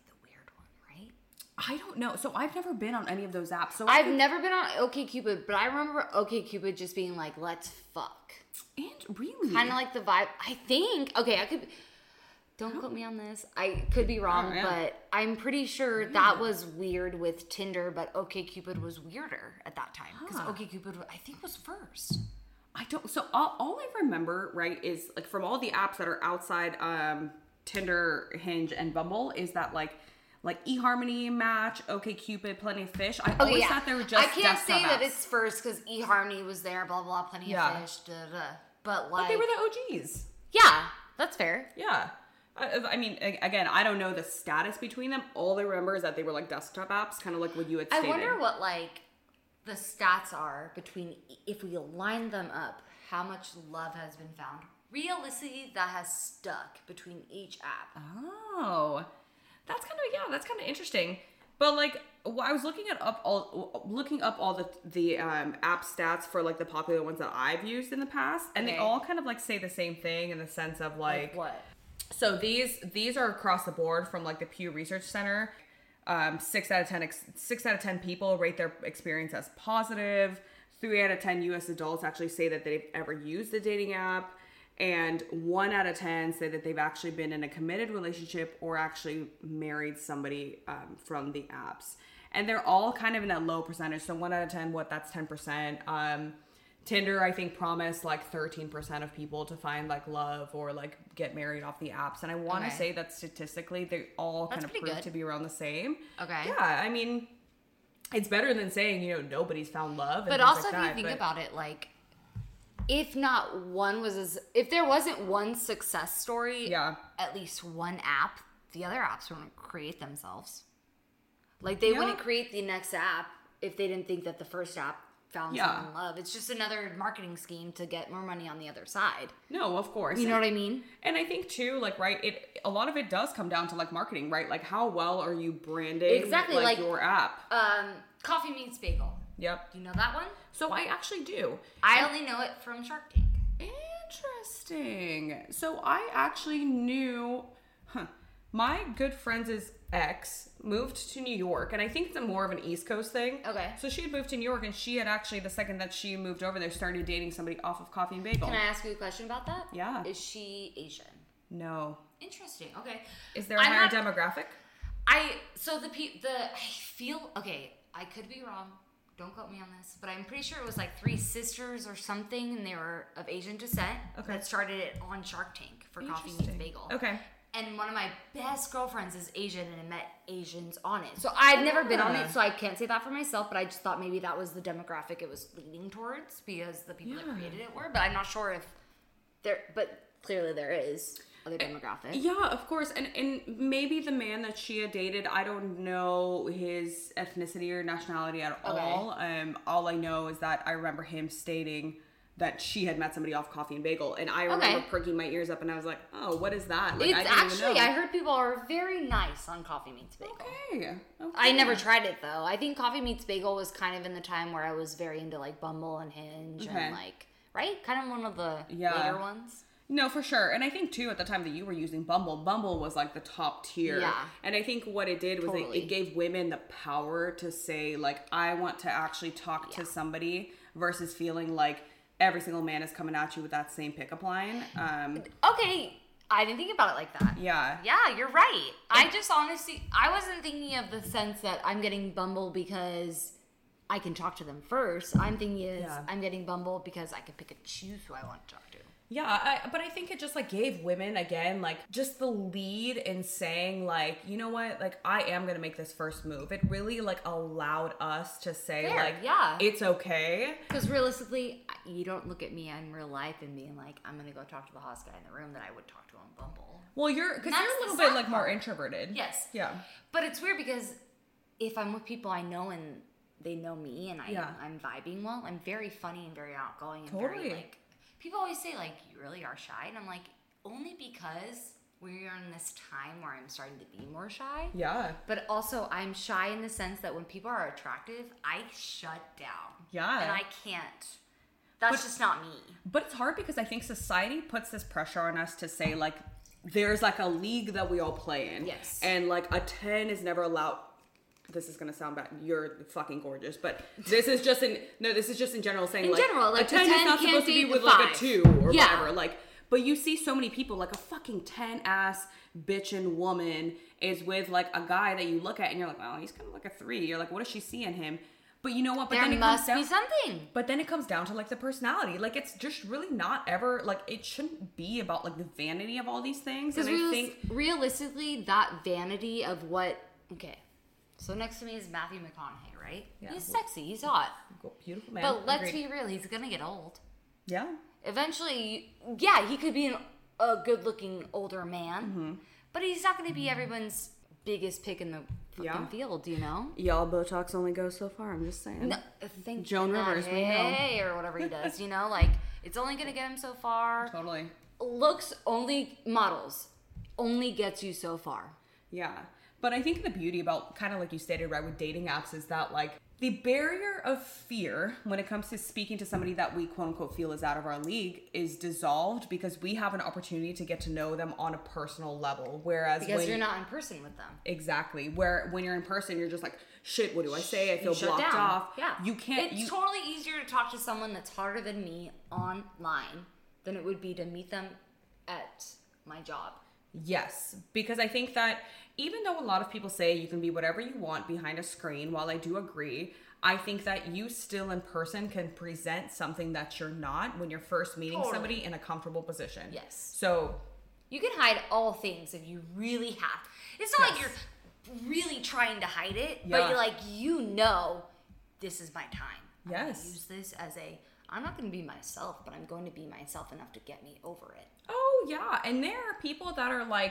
I don't know. So I've never been on any of those apps. So I've could... never been on OkCupid, but I remember OkCupid just being like, let's fuck. And really? Kind of like the vibe. I think, okay, I could, don't oh. quote me on this. I could be wrong, oh, yeah. but I'm pretty sure yeah. that was weird with Tinder, but OkCupid was weirder at that time. Because huh. OkCupid, I think, was first. I don't, so all, all I remember, right, is like from all the apps that are outside um, Tinder, Hinge, and Bumble, is that like, Like eHarmony, Match, OkCupid, Plenty of Fish. I okay, always yeah. thought they were just I can't say apps. that it's first because eHarmony was there, blah, blah, blah, Plenty yeah. of Fish, da, da, da. But like... But they were the O Gs. Yeah, that's fair. Yeah. I, I mean, again, I don't know the status between them. All I remember is that they were like desktop apps, kind of like what you had stated. I wonder what like the stats are between, if we align them up, how much love has been found. Realistically, that has stuck between each app. Oh, that's kind of, yeah, that's kind of interesting. But like, I was looking at up all, looking up all the the um, app stats for like the popular ones that I've used in the past, and okay. they all kind of like say the same thing in the sense of like, like what? So these these are across the board from like the Pew Research Center. Um, six out of ten, six out of ten people rate their experience as positive. Three out of ten U S adults actually say that they've ever used the dating app. And one out of ten say that they've actually been in a committed relationship or actually married somebody um, from the apps. And they're all kind of in that low percentage. So one out of ten, what, that's ten percent. Um, Tinder, I think, promised like thirteen percent of people to find like love or like get married off the apps. And I want to okay. say that statistically, they all that's kind of prove good. to be around the same. Okay. Yeah, I mean, it's better than saying, you know, nobody's found love. And but also, like if that, you think but... about it, like, if not one was as, if there wasn't one success story, yeah. at least one app, the other apps wouldn't create themselves. Like they yeah. wouldn't create the next app if they didn't think that the first app found yeah. someone in love. It's just another marketing scheme to get more money on the other side. No, of course. You know what I mean? And I think too, like, right, it a lot of it does come down to like marketing, right? Like how well are you branding exactly, like, like your app? Um, Coffee Meets Bagel. Yep. Do you know that one? So I actually do. I only know it from Shark Tank. Interesting. So I actually knew, huh, my good friend's ex moved to New York, and I think it's a more of an East Coast thing. Okay. So she had moved to New York, and she had actually, the second that she moved over there, started dating somebody off of Coffee and Bagel. Can I ask you a question about that? Yeah. Is she Asian? No. Interesting. Okay. Is there a I'm higher not, demographic? I, so the, pe- the, I feel, okay, I could be wrong. Don't quote me on this, but I'm pretty sure it was like three sisters or something, and they were of Asian descent okay. that started it on Shark Tank for Coffee Meets Bagel. Okay. And one of my best girlfriends is Asian, and I met Asians on it. So I've never yeah. been on it, so I can't say that for myself, but I just thought maybe that was the demographic it was leaning towards because the people yeah. that created it were, but I'm not sure if there, but clearly there is other demographic. Yeah, of course. And and maybe the man that she had dated, I don't know his ethnicity or nationality at okay. all. Um, all I know is that I remember him stating that she had met somebody off Coffee and Bagel, and I remember okay. perking my ears up, and I was like, "Oh, what is that?" Like, it's I didn't actually, even know. I heard people are very nice on Coffee Meets Bagel. Okay. okay. I never tried it though. I think Coffee Meets Bagel was kind of in the time where I was very into like Bumble and Hinge okay. and like right, kind of one of the yeah. later ones. No, for sure. And I think, too, at the time that you were using Bumble, Bumble was, like, the top tier. Yeah. And I think what it did was totally. it, it gave women the power to say, like, I want to actually talk yeah. to somebody versus feeling like every single man is coming at you with that same pickup line. Um, okay. I didn't think about it like that. Yeah. Yeah, you're right. I just honestly, I wasn't thinking of the sense that I'm getting Bumble because I can talk to them first. I'm thinking is yeah. I'm getting Bumble because I can pick and choose who I want to talk to. Yeah, I, but I think it just, like, gave women, again, like, just the lead in saying, like, you know what, like, I am going to make this first move. It really, like, allowed us to say, Fair, like, yeah. it's okay. Because realistically, you don't look at me in real life and being like, I'm gonna go talk to the hottest guy in the room that I would talk to on Bumble. Well, you're because you're a little bit like more introverted. Yes. Yeah. But it's weird because if I'm with people I know and they know me and I yeah. I'm vibing well, I'm very funny and very outgoing and totally. very like. People always say like, you really are shy, and I'm like, only because we're in this time where I'm starting to be more shy. Yeah. But also, I'm shy in the sense that when people are attractive, I shut down. Yeah. And I can't. That's but, just not me. But it's hard because I think society puts this pressure on us to say, like, there's, like, a league that we all play in. Yes. And, like, a ten is never allowed. This is going to sound bad. You're fucking gorgeous. But this is just in, no, this is just in general saying, in like, general, like, a ten, ten is not supposed to be with, five. like, a two or yeah. whatever. Like, but you see so many people, like a fucking ten-ass bitchin' woman is with, like, a guy that you look at and you're like, well, he's kind of like a three. You're like, what does she see in him? But you know what? But there then it must comes down, be something. But then it comes down to, like, the personality. Like, it's just really not ever, like, it shouldn't be about, like, the vanity of all these things. Because I real- think realistically, that vanity of what, okay, so next to me is Matthew McConaughey, right? Yeah. He's sexy. He's hot. Beautiful man. But let's Agreed. be real. He's going to get old. Yeah. Eventually, yeah, he could be an, a good-looking older man, mm-hmm. but he's not going to be everyone's biggest pick in the fucking yeah. field, you know? Y'all, Botox only goes so far, I'm just saying. No, think Joan Rivers, hey, we know. Or whatever he does, you know? Like, it's only going to get him so far. Totally. Looks only, models, only gets you so far. Yeah. But I think the beauty about, kind of like you stated, right, with dating apps is that, like, the barrier of fear when it comes to speaking to somebody that we quote unquote feel is out of our league is dissolved because we have an opportunity to get to know them on a personal level. Whereas because when, you're not in person with them. Exactly. Where when you're in person, you're just like, shit, what do I say? I feel you blocked off. Yeah. You can't. It's you, totally easier to talk to someone that's harder than me online than it would be to meet them at my job. Yes, because I think that even though a lot of people say you can be whatever you want behind a screen, while I do agree, I think that you still in person can present something that you're not when you're first meeting totally. somebody in a comfortable position. Yes. So you can hide all things if you really have. It's not yes. like you're really trying to hide it, yeah. but you're like, you know, this is my time. I'm yes. gonna use this as a, I'm not going to be myself, but I'm going to be myself enough to get me over it. Oh, yeah. And there are people that are like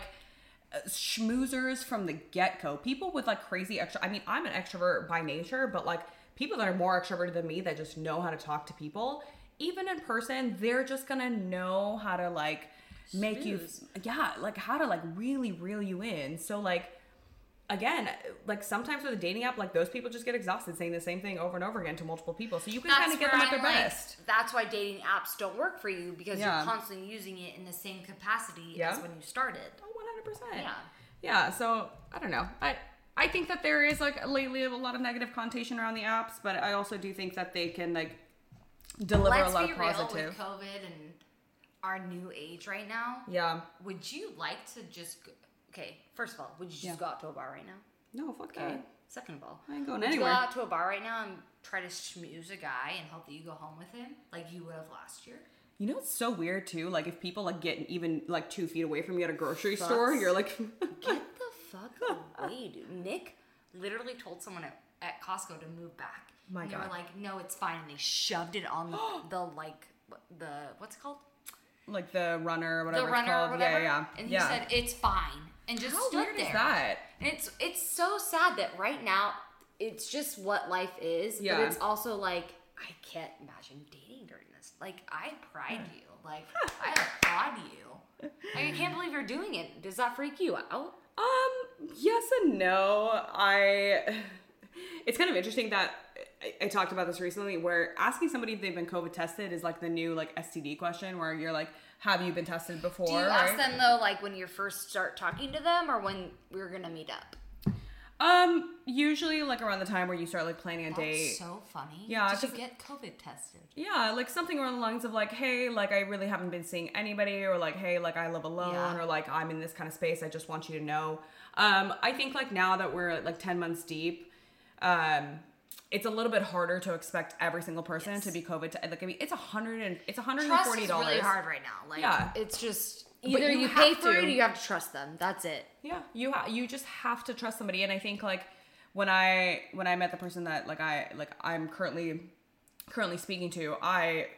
schmoozers from the get-go. People with like crazy extra. I mean, I'm an extrovert by nature, but like people that are more extroverted than me that just know how to talk to people, even in person, they're just going to know how to like make Schmooze. you, yeah, like how to like really reel you in. So like, again, like sometimes with a dating app, like those people just get exhausted saying the same thing over and over again to multiple people. So you can kind of get them at their like, best. That's why dating apps don't work for you because yeah. you're constantly using it in the same capacity yeah. as when you started. Oh, one hundred percent. Yeah. Yeah. So I don't know. I, I think that there is like lately a lot of negative connotation around the apps, but I also do think that they can like deliver Let's a lot of positive. Let's be real with COVID and our new age right now. Yeah. Would you like to just go, okay, first of all, would you just yeah. go out to a bar right now? No, fuck okay. that. Second of all, I ain't going would anywhere. you go out to a bar right now and try to schmooze a guy and hope that you go home with him like you would have last year? You know, it's so weird too. Like if people like get even like two feet away from you at a grocery Fucks. store, you're like, get the fuck away, dude. Nick literally told someone at, at Costco to move back. My and God. They were like, no, it's fine. And they shoved it on the, the like the what's it called? Like the runner or whatever. The runner it's called. or whatever. Yeah, yeah. And he yeah. said it's fine. And just How stood weird there. Is that? And it's it's so sad that right now it's just what life is. Yeah. But it's also like I can't imagine dating during this. Like I pride you. Like I applaud you. Like, I can't believe you're doing it. Does that freak you out? Um, yes and no. I. It's kind of interesting that I, I talked about this recently, where asking somebody if they've been COVID tested is like the new like S T D question, where you're like, have you been tested before? Do you right? ask them though, like when you first start talking to them, or when we're gonna meet up? Um, usually like around the time where you start like planning a That's date. So funny. Yeah. Did you get COVID tested? Yeah, like something along the lines of like, hey, like I really haven't been seeing anybody, or like, hey, like I live alone, yeah. or like I'm in this kind of space. I just want you to know. Um, I think like now that we're like ten months deep, um, it's a little bit harder to expect every single person yes. to be COVID. To, like I mean, it's a hundred and it's a hundred and forty dollars. Trust is really hard right now. Like, yeah, it's just. Either you, you pay for to. it or you have to trust them. That's it. Yeah, you ha- you just have to trust somebody. And I think like when I when I met the person that like I like I'm currently currently speaking to, I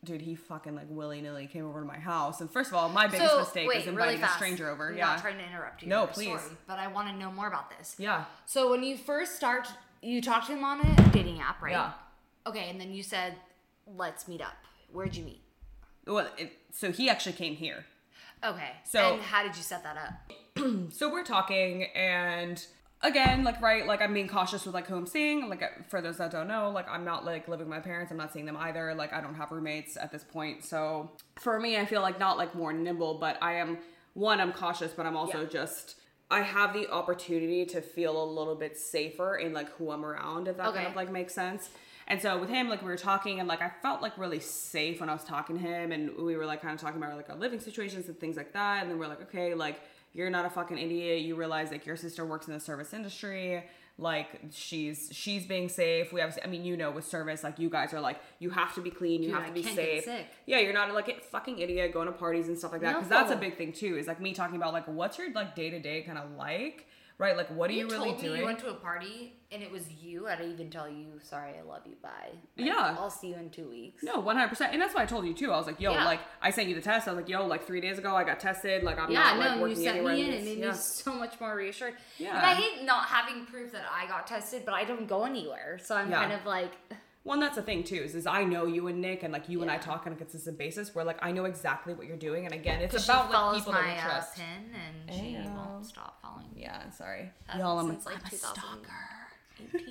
dude, he fucking like willy-nilly came over to my house. And first of all, my biggest so, mistake wait, was inviting really a stranger over. I'm yeah. not trying to interrupt you. No, please. Sorry, but I want to know more about this. Yeah. So when you first start, you talked to him on a dating app, right? Yeah. Okay, and then you said, let's meet up. Where'd you meet? Well, it, so he actually came here. Okay. So and how did you set that up? So we're talking, and again, like, right, like, I'm being cautious with, like, who I'm seeing. Like, for those that don't know, like, I'm not, like, living with my parents. I'm not seeing them either. Like, I don't have roommates at this point. So for me, I feel like not, like, more nimble, but I am, one, I'm cautious, but I'm also yeah. just, I have the opportunity to feel a little bit safer in, like, who I'm around, if that okay. kind of, like, makes sense. And so with him, like, we were talking, and, like, I felt, like, really safe when I was talking to him, and we were, like, kind of talking about, like, our living situations and things like that. And then we're like, okay, like, you're not a fucking idiot. You realize, like, your sister works in the service industry. Like, she's she's being safe. We have, I mean, you know, with service, like, you guys are like, you have to be clean. You Dude, have to be can't safe. Get sick. Yeah, you're not like a fucking idiot going to parties and stuff like that. Because no. that's a big thing too. Is like me talking about like, what's your like day to day kind of like, right? Like, what are you, you really told doing? Me you went to a party and it was you. I'd even tell you, sorry, I love you. Bye. Like, yeah, I'll see you in two weeks. No, one hundred percent. And that's why I told you too. I was like, yo, yeah. like I sent you the test. I was like, yo, like three days ago I got tested. Like I'm yeah, not like no, working you sent anywhere. Me in in and it made yeah. me so much more reassured. Yeah. And I hate not having proof that I got tested, but I don't go anywhere. So I'm yeah. kind of like. Well, and that's the thing too, is, is I know you and Nick, and like you yeah. and I talk on a consistent basis where like I know exactly what you're doing, and again, it's about like people my, that we trust. Uh, pin and she Ayo. won't stop following me. Yeah, sorry, uh, y'all. I'm, since, like, I'm a stalker.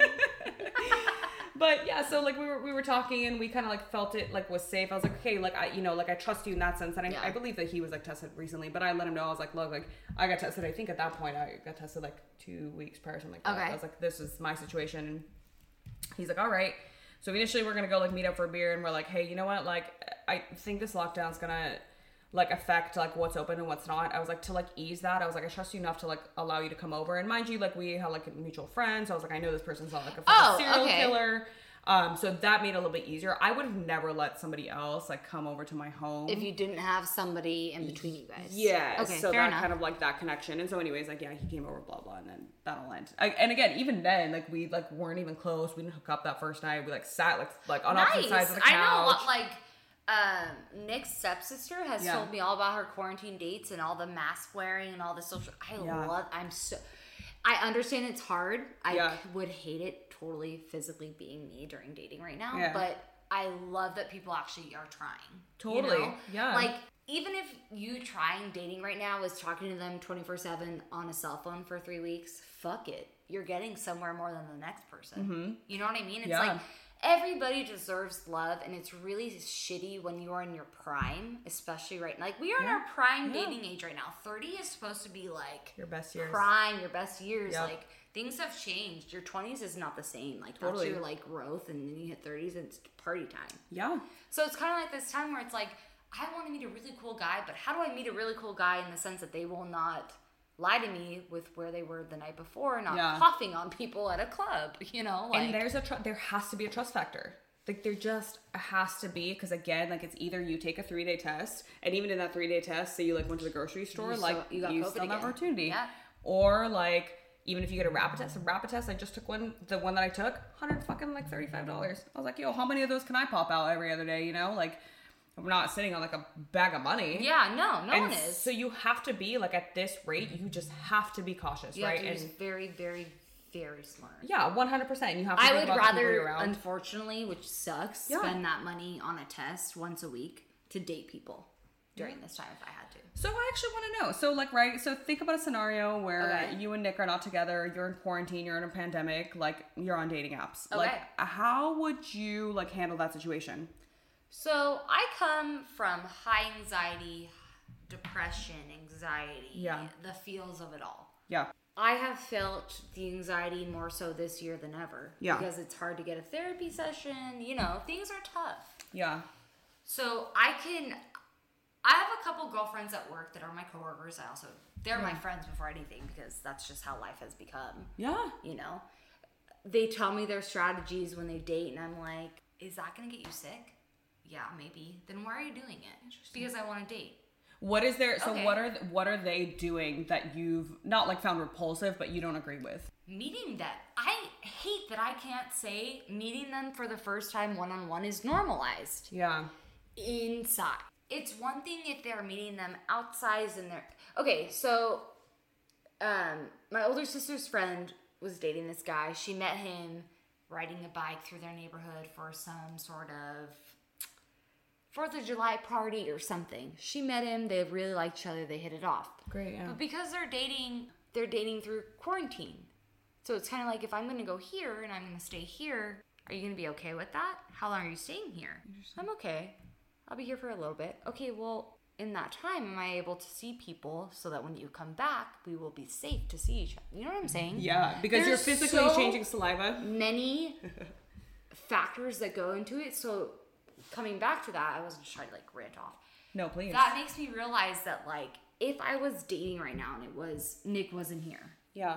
But yeah, so like we were we were talking, and we kind of like felt it like was safe. I was like, okay, like I you know like I trust you in that sense, and I, yeah. I believe that he was like tested recently, but I let him know. I was like, look, like I got tested. I think at that point I got tested like two weeks prior, something like that. Okay. I was like, this is my situation, and he's like, all right. So initially we're going to go like meet up for a beer, and we're like, hey, you know what? Like, I think this lockdown's going to like affect like what's open and what's not. I was like, to like ease that, I was like, I trust you enough to like allow you to come over. And mind you, like we had like mutual friends. So I was like, I know this person's not like a oh, serial okay. killer. Um, so that made it a little bit easier. I would have never let somebody else like come over to my home if you didn't have somebody in between you guys. Yeah. Okay. So fair that enough. kind of like that connection. And so, anyways, like yeah, he came over, blah blah, and then that'll end. I, and again, even then, like we like weren't even close. We didn't hook up that first night. We like sat like like on nice. opposite sides of the couch. I know. What, like um, Nick's stepsister has yeah. told me all about her quarantine dates and all the mask wearing and all the social. I yeah. love. I'm so. I understand it's hard. I yeah. would hate it totally physically being me during dating right now. Yeah. But I love that people actually are trying. Totally. You know? Yeah. Like, even if you trying dating right now is talking to them twenty-four seven on a cell phone for three weeks, fuck it. You're getting somewhere more than the next person. Mm-hmm. You know what I mean? It's yeah. like, everybody deserves love, and it's really shitty when you are in your prime, especially right now. Like, we are yeah. in our prime yeah. dating age right now. thirty is supposed to be like your best years. Prime, your best years. Yep. Like, things have changed. Your twenties is not the same. Like, totally. that's your like growth, and then you hit thirties and it's party time. Yeah. So it's kind of like this time where it's like, I want to meet a really cool guy, but how do I meet a really cool guy in the sense that they will not lie to me with where they were the night before, not yeah. coughing on people at a club, you know? Like, and there's a tr- there has to be a trust factor. Like, there just has to be, because again, like, it's either you take a three-day test, and even in that three-day test, say you like went to the grocery store, you like still, you, got you COVID still have again. opportunity. Yeah. Or like, even if you get a rapid test, a rapid test, I just took one, the one that I took, one hundred fucking like thirty-five dollars. I was like, yo, how many of those can I pop out every other day, you know? Like, I'm not sitting on like a bag of money. Yeah, no, no and one is. So you have to be like, at this rate, you just have to be cautious, you right? Have to and be very, very, very smart. Yeah, one hundred percent. You have to I think would about rather, unfortunately, which sucks, yeah. spend that money on a test once a week to date people during this time if I had to. So I actually want to know. So like, right, so think about a scenario where okay. you and Nick are not together, you're in quarantine, you're in a pandemic, like you're on dating apps. Okay. Like, how would you like handle that situation? So I come from high anxiety, depression, anxiety, yeah. the feels of it all. Yeah. I have felt the anxiety more so this year than ever. Yeah. Because it's hard to get a therapy session, you know, things are tough. Yeah. So I can... I have a couple girlfriends at work that are my coworkers. I also, they're yeah. my friends before anything because that's just how life has become. Yeah. You know? They tell me their strategies when they date, and I'm like, is that going to get you sick? Yeah, maybe. Then why are you doing it? Because I want to date. What is there, so okay. what are what are they doing that you've not like found repulsive, but you don't agree with? Meeting them. I hate that I can't say meeting them for the first time one-on-one is normalized. Yeah. inside. It's one thing if they're meeting them outside and they're... Okay, so um, my older sister's friend was dating this guy. She met him riding a bike through their neighborhood for some sort of fourth of July party or something. She met him. They really liked each other. They hit it off. Great, yeah. But because they're dating, they're dating through quarantine. So it's kind of like, if I'm going to go here and I'm going to stay here, are you going to be okay with that? How long are you staying here? I'm okay. I'll be here for a little bit. Okay, well, in that time, am I able to see people so that when you come back, we will be safe to see each other? You know what I'm saying? Yeah, because There's you're physically so changing saliva. Many factors that go into it. So coming back to that, I wasn't just trying to like rant off. No, please. That makes me realize that like, if I was dating right now and it was, Nick wasn't here. Yeah.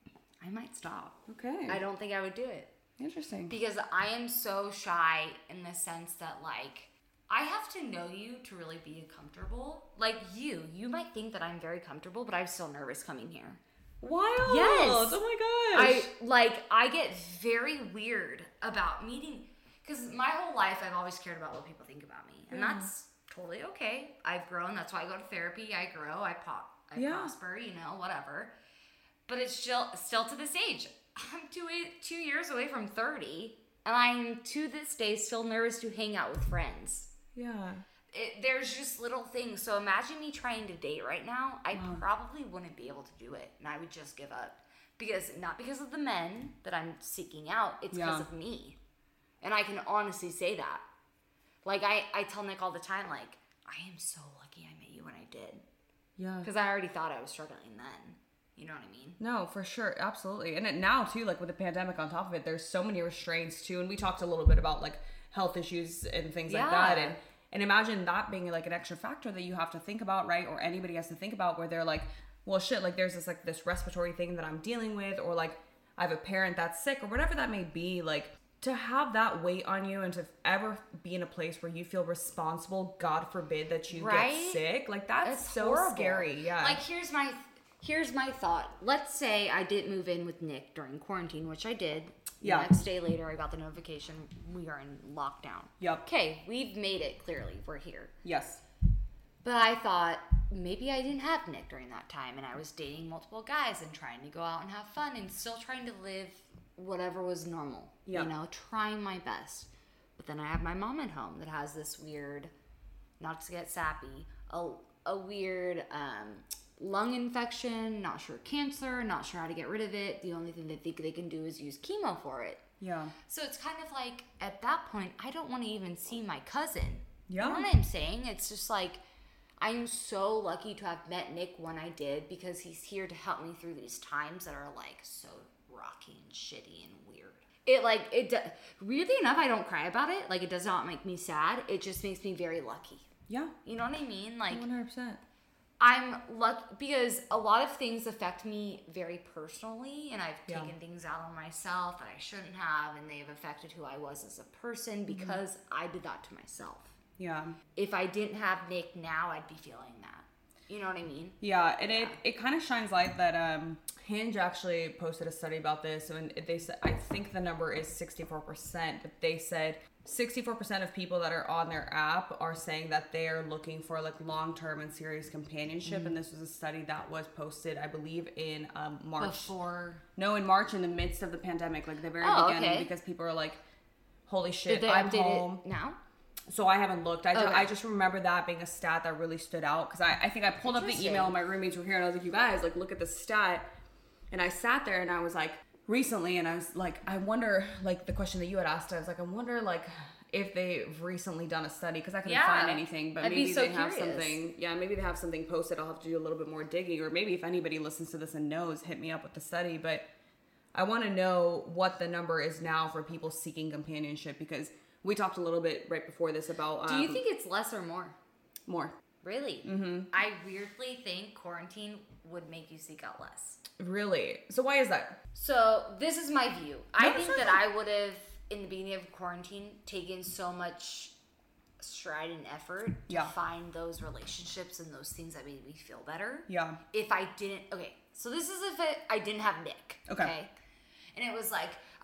I might stop. Okay. I don't think I would do it. Interesting. Because I am so shy in the sense that like, I have to know you to really be comfortable. Like you, you might think that I'm very comfortable, but I'm still nervous coming here. Wild. Yes. Oh my gosh. I like, I get very weird about meeting, because my whole life I've always cared about what people think about me. And yeah. that's totally okay. I've grown. That's why I go to therapy. I grow. I pop. I yeah. prosper, you know, whatever. But it's still, still to this age. I'm two, two years away from thirty. And I'm, to this day, still nervous to hang out with friends. Yeah. It, there's just little things. So imagine me trying to date right now. I wow. probably wouldn't be able to do it. And I would just give up. Because, not because of the men that I'm seeking out. It's yeah. because of me. And I can honestly say that. Like, I, I tell Nick all the time, like, I am so lucky I met you when I did. Yeah. Because I already thought I was struggling then. You know what I mean? No, for sure. Absolutely. And it, now, too, like, with the pandemic on top of it, there's so many restraints, too. And we talked a little bit about, like, health issues and things yeah. like that. And, and imagine that being, like, an extra factor that you have to think about, right? Or anybody has to think about, where they're like, well, shit, like, there's this, like, this respiratory thing that I'm dealing with. Or, like, I have a parent that's sick, or whatever that may be. Like, to have that weight on you and to ever be in a place where you feel responsible, God forbid that you right? get sick, like, that's it's so horrible. Scary. Yeah. Like, here's my... Here's my thought. Let's say I didn't move in with Nick during quarantine, which I did. Yeah. The next day later, I got the notification we are in lockdown. Yep. Okay, we've made it clearly. We're here. Yes. But I thought maybe I didn't have Nick during that time, and I was dating multiple guys and trying to go out and have fun and still trying to live whatever was normal. Yep. You know, trying my best. But then I have my mom at home that has this weird, not to get sappy, a, a weird... um lung infection, not sure cancer, not sure how to get rid of it. The only thing they think they can do is use chemo for it. Yeah. So it's kind of like, at that point, I don't want to even see my cousin. Yeah. You know what I'm saying? It's just like, I'm so lucky to have met Nick when I did, because he's here to help me through these times that are like so rocky and shitty and weird. It like, it do- weirdly enough, I don't cry about it. Like, it does not make me sad. It just makes me very lucky. Yeah. You know what I mean? Like, one hundred percent. I'm lucky because a lot of things affect me very personally, and I've yeah. taken things out on myself that I shouldn't have, and they've affected who I was as a person because mm-hmm. I did that to myself. Yeah. If I didn't have Nick now, I'd be feeling that. You know what I mean? Yeah, and yeah. it, it kind of shines light that um, Hinge actually posted a study about this, and they said, I think the number is sixty-four percent, but they said sixty-four percent of people that are on their app are saying that they are looking for like long-term and serious companionship. Mm-hmm. And this was a study that was posted, I believe, in um, March. Before? No, in March, in the midst of the pandemic, like the very oh, beginning, okay. because people are like, holy shit, Did they I'm update home. It now? So I haven't looked. I just, okay. I just remember that being a stat that really stood out. Because I, I think I pulled up the email and my roommates were here, and I was like, you guys, like, look at the stat. And I sat there and I was like, recently, and I was like, I wonder, like, the question that you had asked, I was like, I wonder, like, if they've recently done a study, because I couldn't yeah. find anything, but I'd maybe so they have curious. something. Yeah, maybe they have something posted. I'll have to do a little bit more digging, or maybe if anybody listens to this and knows, hit me up with the study. But I want to know what the number is now for people seeking companionship, because we talked a little bit right before this about... Um, do you think it's less or more? More. Really? Mm-hmm. I weirdly think quarantine would make you seek out less. Really? So why is that? So this is my view. I no, think sure. that I would have, in the beginning of quarantine, taken so much stride and effort yeah. to find those relationships and those things that made me feel better. Yeah. If I didn't... Okay, so this is if it, I didn't have Nick. Okay. okay. And it was like,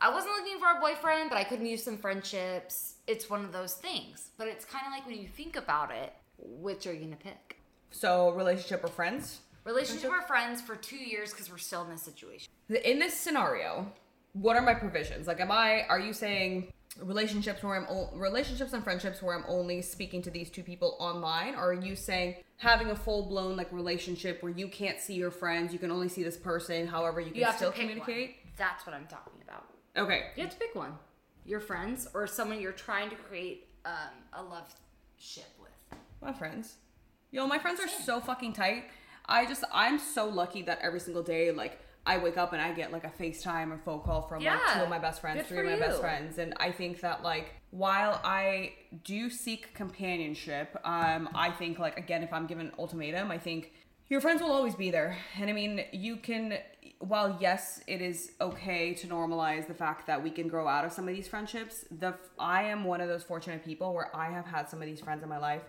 I wasn't looking for a boyfriend, but I could use some friendships. It's one of those things. But it's kind of like when you think about it, which are you going to pick? So, relationship or friends? Relationship or friends for two years because we're still in this situation. In this scenario, what are my provisions? Like, am I, are you saying relationships where I'm, o- relationships and friendships where I'm only speaking to these two people online? Or are you saying having a full-blown, like, relationship where you can't see your friends, you can only see this person, however you can you have still to pick communicate? One. That's what I'm talking about. Okay. You have to pick one. Your friends or someone you're trying to create um, a love ship with. My friends. Yo, my friends are so fucking tight. I just, I'm so lucky that every single day, like, I wake up and I get, like, a FaceTime or phone call from, yeah. like, two of my best friends, Good three of my you. best friends. And I think that, like, while I do seek companionship, um, I think, like, again, if I'm given an ultimatum, I think your friends will always be there. And, I mean, you can, while, yes, it is okay to normalize the fact that we can grow out of some of these friendships, the I am one of those fortunate people where I have had some of these friends in my life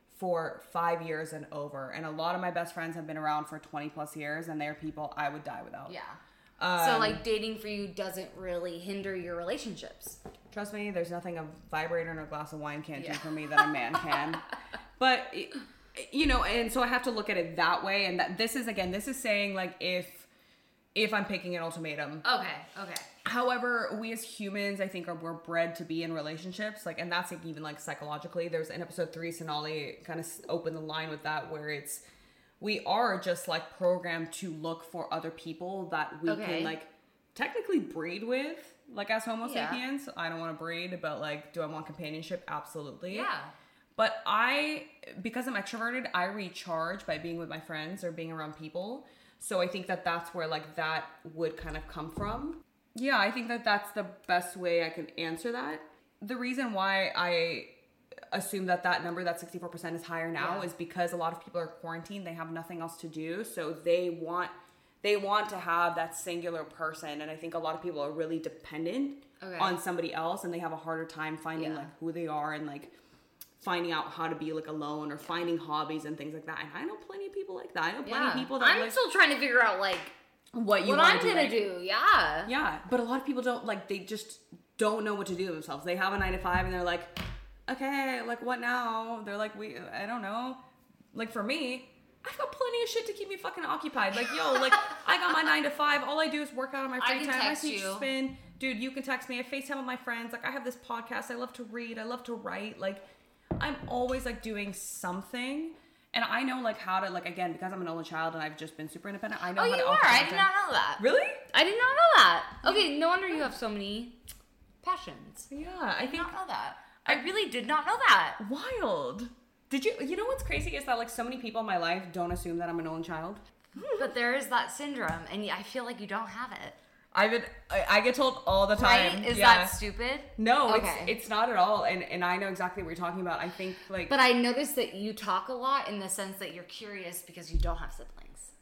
for five years and over. And a lot of my best friends have been around for twenty plus years, and they're people I would die without. Yeah. Um, so, like, dating for you doesn't really hinder your relationships. Trust me, there's nothing a vibrator and a glass of wine can't yeah. do for me that a man can. But, you know, and so I have to look at it that way. And that this is, again, this is saying, like, if if I'm picking an ultimatum. Okay, okay. However, we as humans, I think, are we're bred to be in relationships, like, and that's like, even like psychologically. There's in episode three, Sonali kind of opened the line with that, where it's we are just like programmed to look for other people that we okay. can like technically breed with, like as Homo yeah. sapiens. I don't want to breed, but like, do I want companionship? Absolutely. Yeah. But I, because I'm extroverted, I recharge by being with my friends or being around people. So I think that that's where like that would kind of come from. Yeah, I think that that's the best way I can answer that. The reason why I assume that that number, that sixty-four percent is higher now yeah. is because a lot of people are quarantined. They have nothing else to do. So they want they want to have that singular person. And I think a lot of people are really dependent okay. on somebody else, and they have a harder time finding yeah. like who they are and like finding out how to be like alone or finding hobbies and things like that. And I know plenty of people like that. I know plenty yeah. of people that I'm like, still trying to figure out like what you what I'm gonna do, do. Yeah. Yeah. But a lot of people don't like they just don't know what to do with themselves. They have a nine to five and they're like, okay, like what now? They're like, we I don't know. Like for me, I've got plenty of shit to keep me fucking occupied. Like, yo, like I got my nine to five. All I do is work out on my free I time. I teach you. spin. Dude, you can text me. I FaceTime with my friends. Like I have this podcast. I love to read. I love to write. Like I'm always like doing something. And I know like how to like again because I'm an only child and I've just been super independent. I know oh, how you to. are. I did not know that. Really? I did not know that. Okay, no wonder you have so many passions. Yeah, I, I think. did not know that. I really did not know that. Wild. Did you? You know what's crazy is that like so many people in my life don't assume that I'm an only child. But there is that syndrome, and I feel like you don't have it. I've been, I, I get told all the time. Right? Is yeah. that stupid? No, okay. it's it's not at all. And and I know exactly what you're talking about. I think like. But I noticed that you talk a lot in the sense that you're curious because you don't have siblings.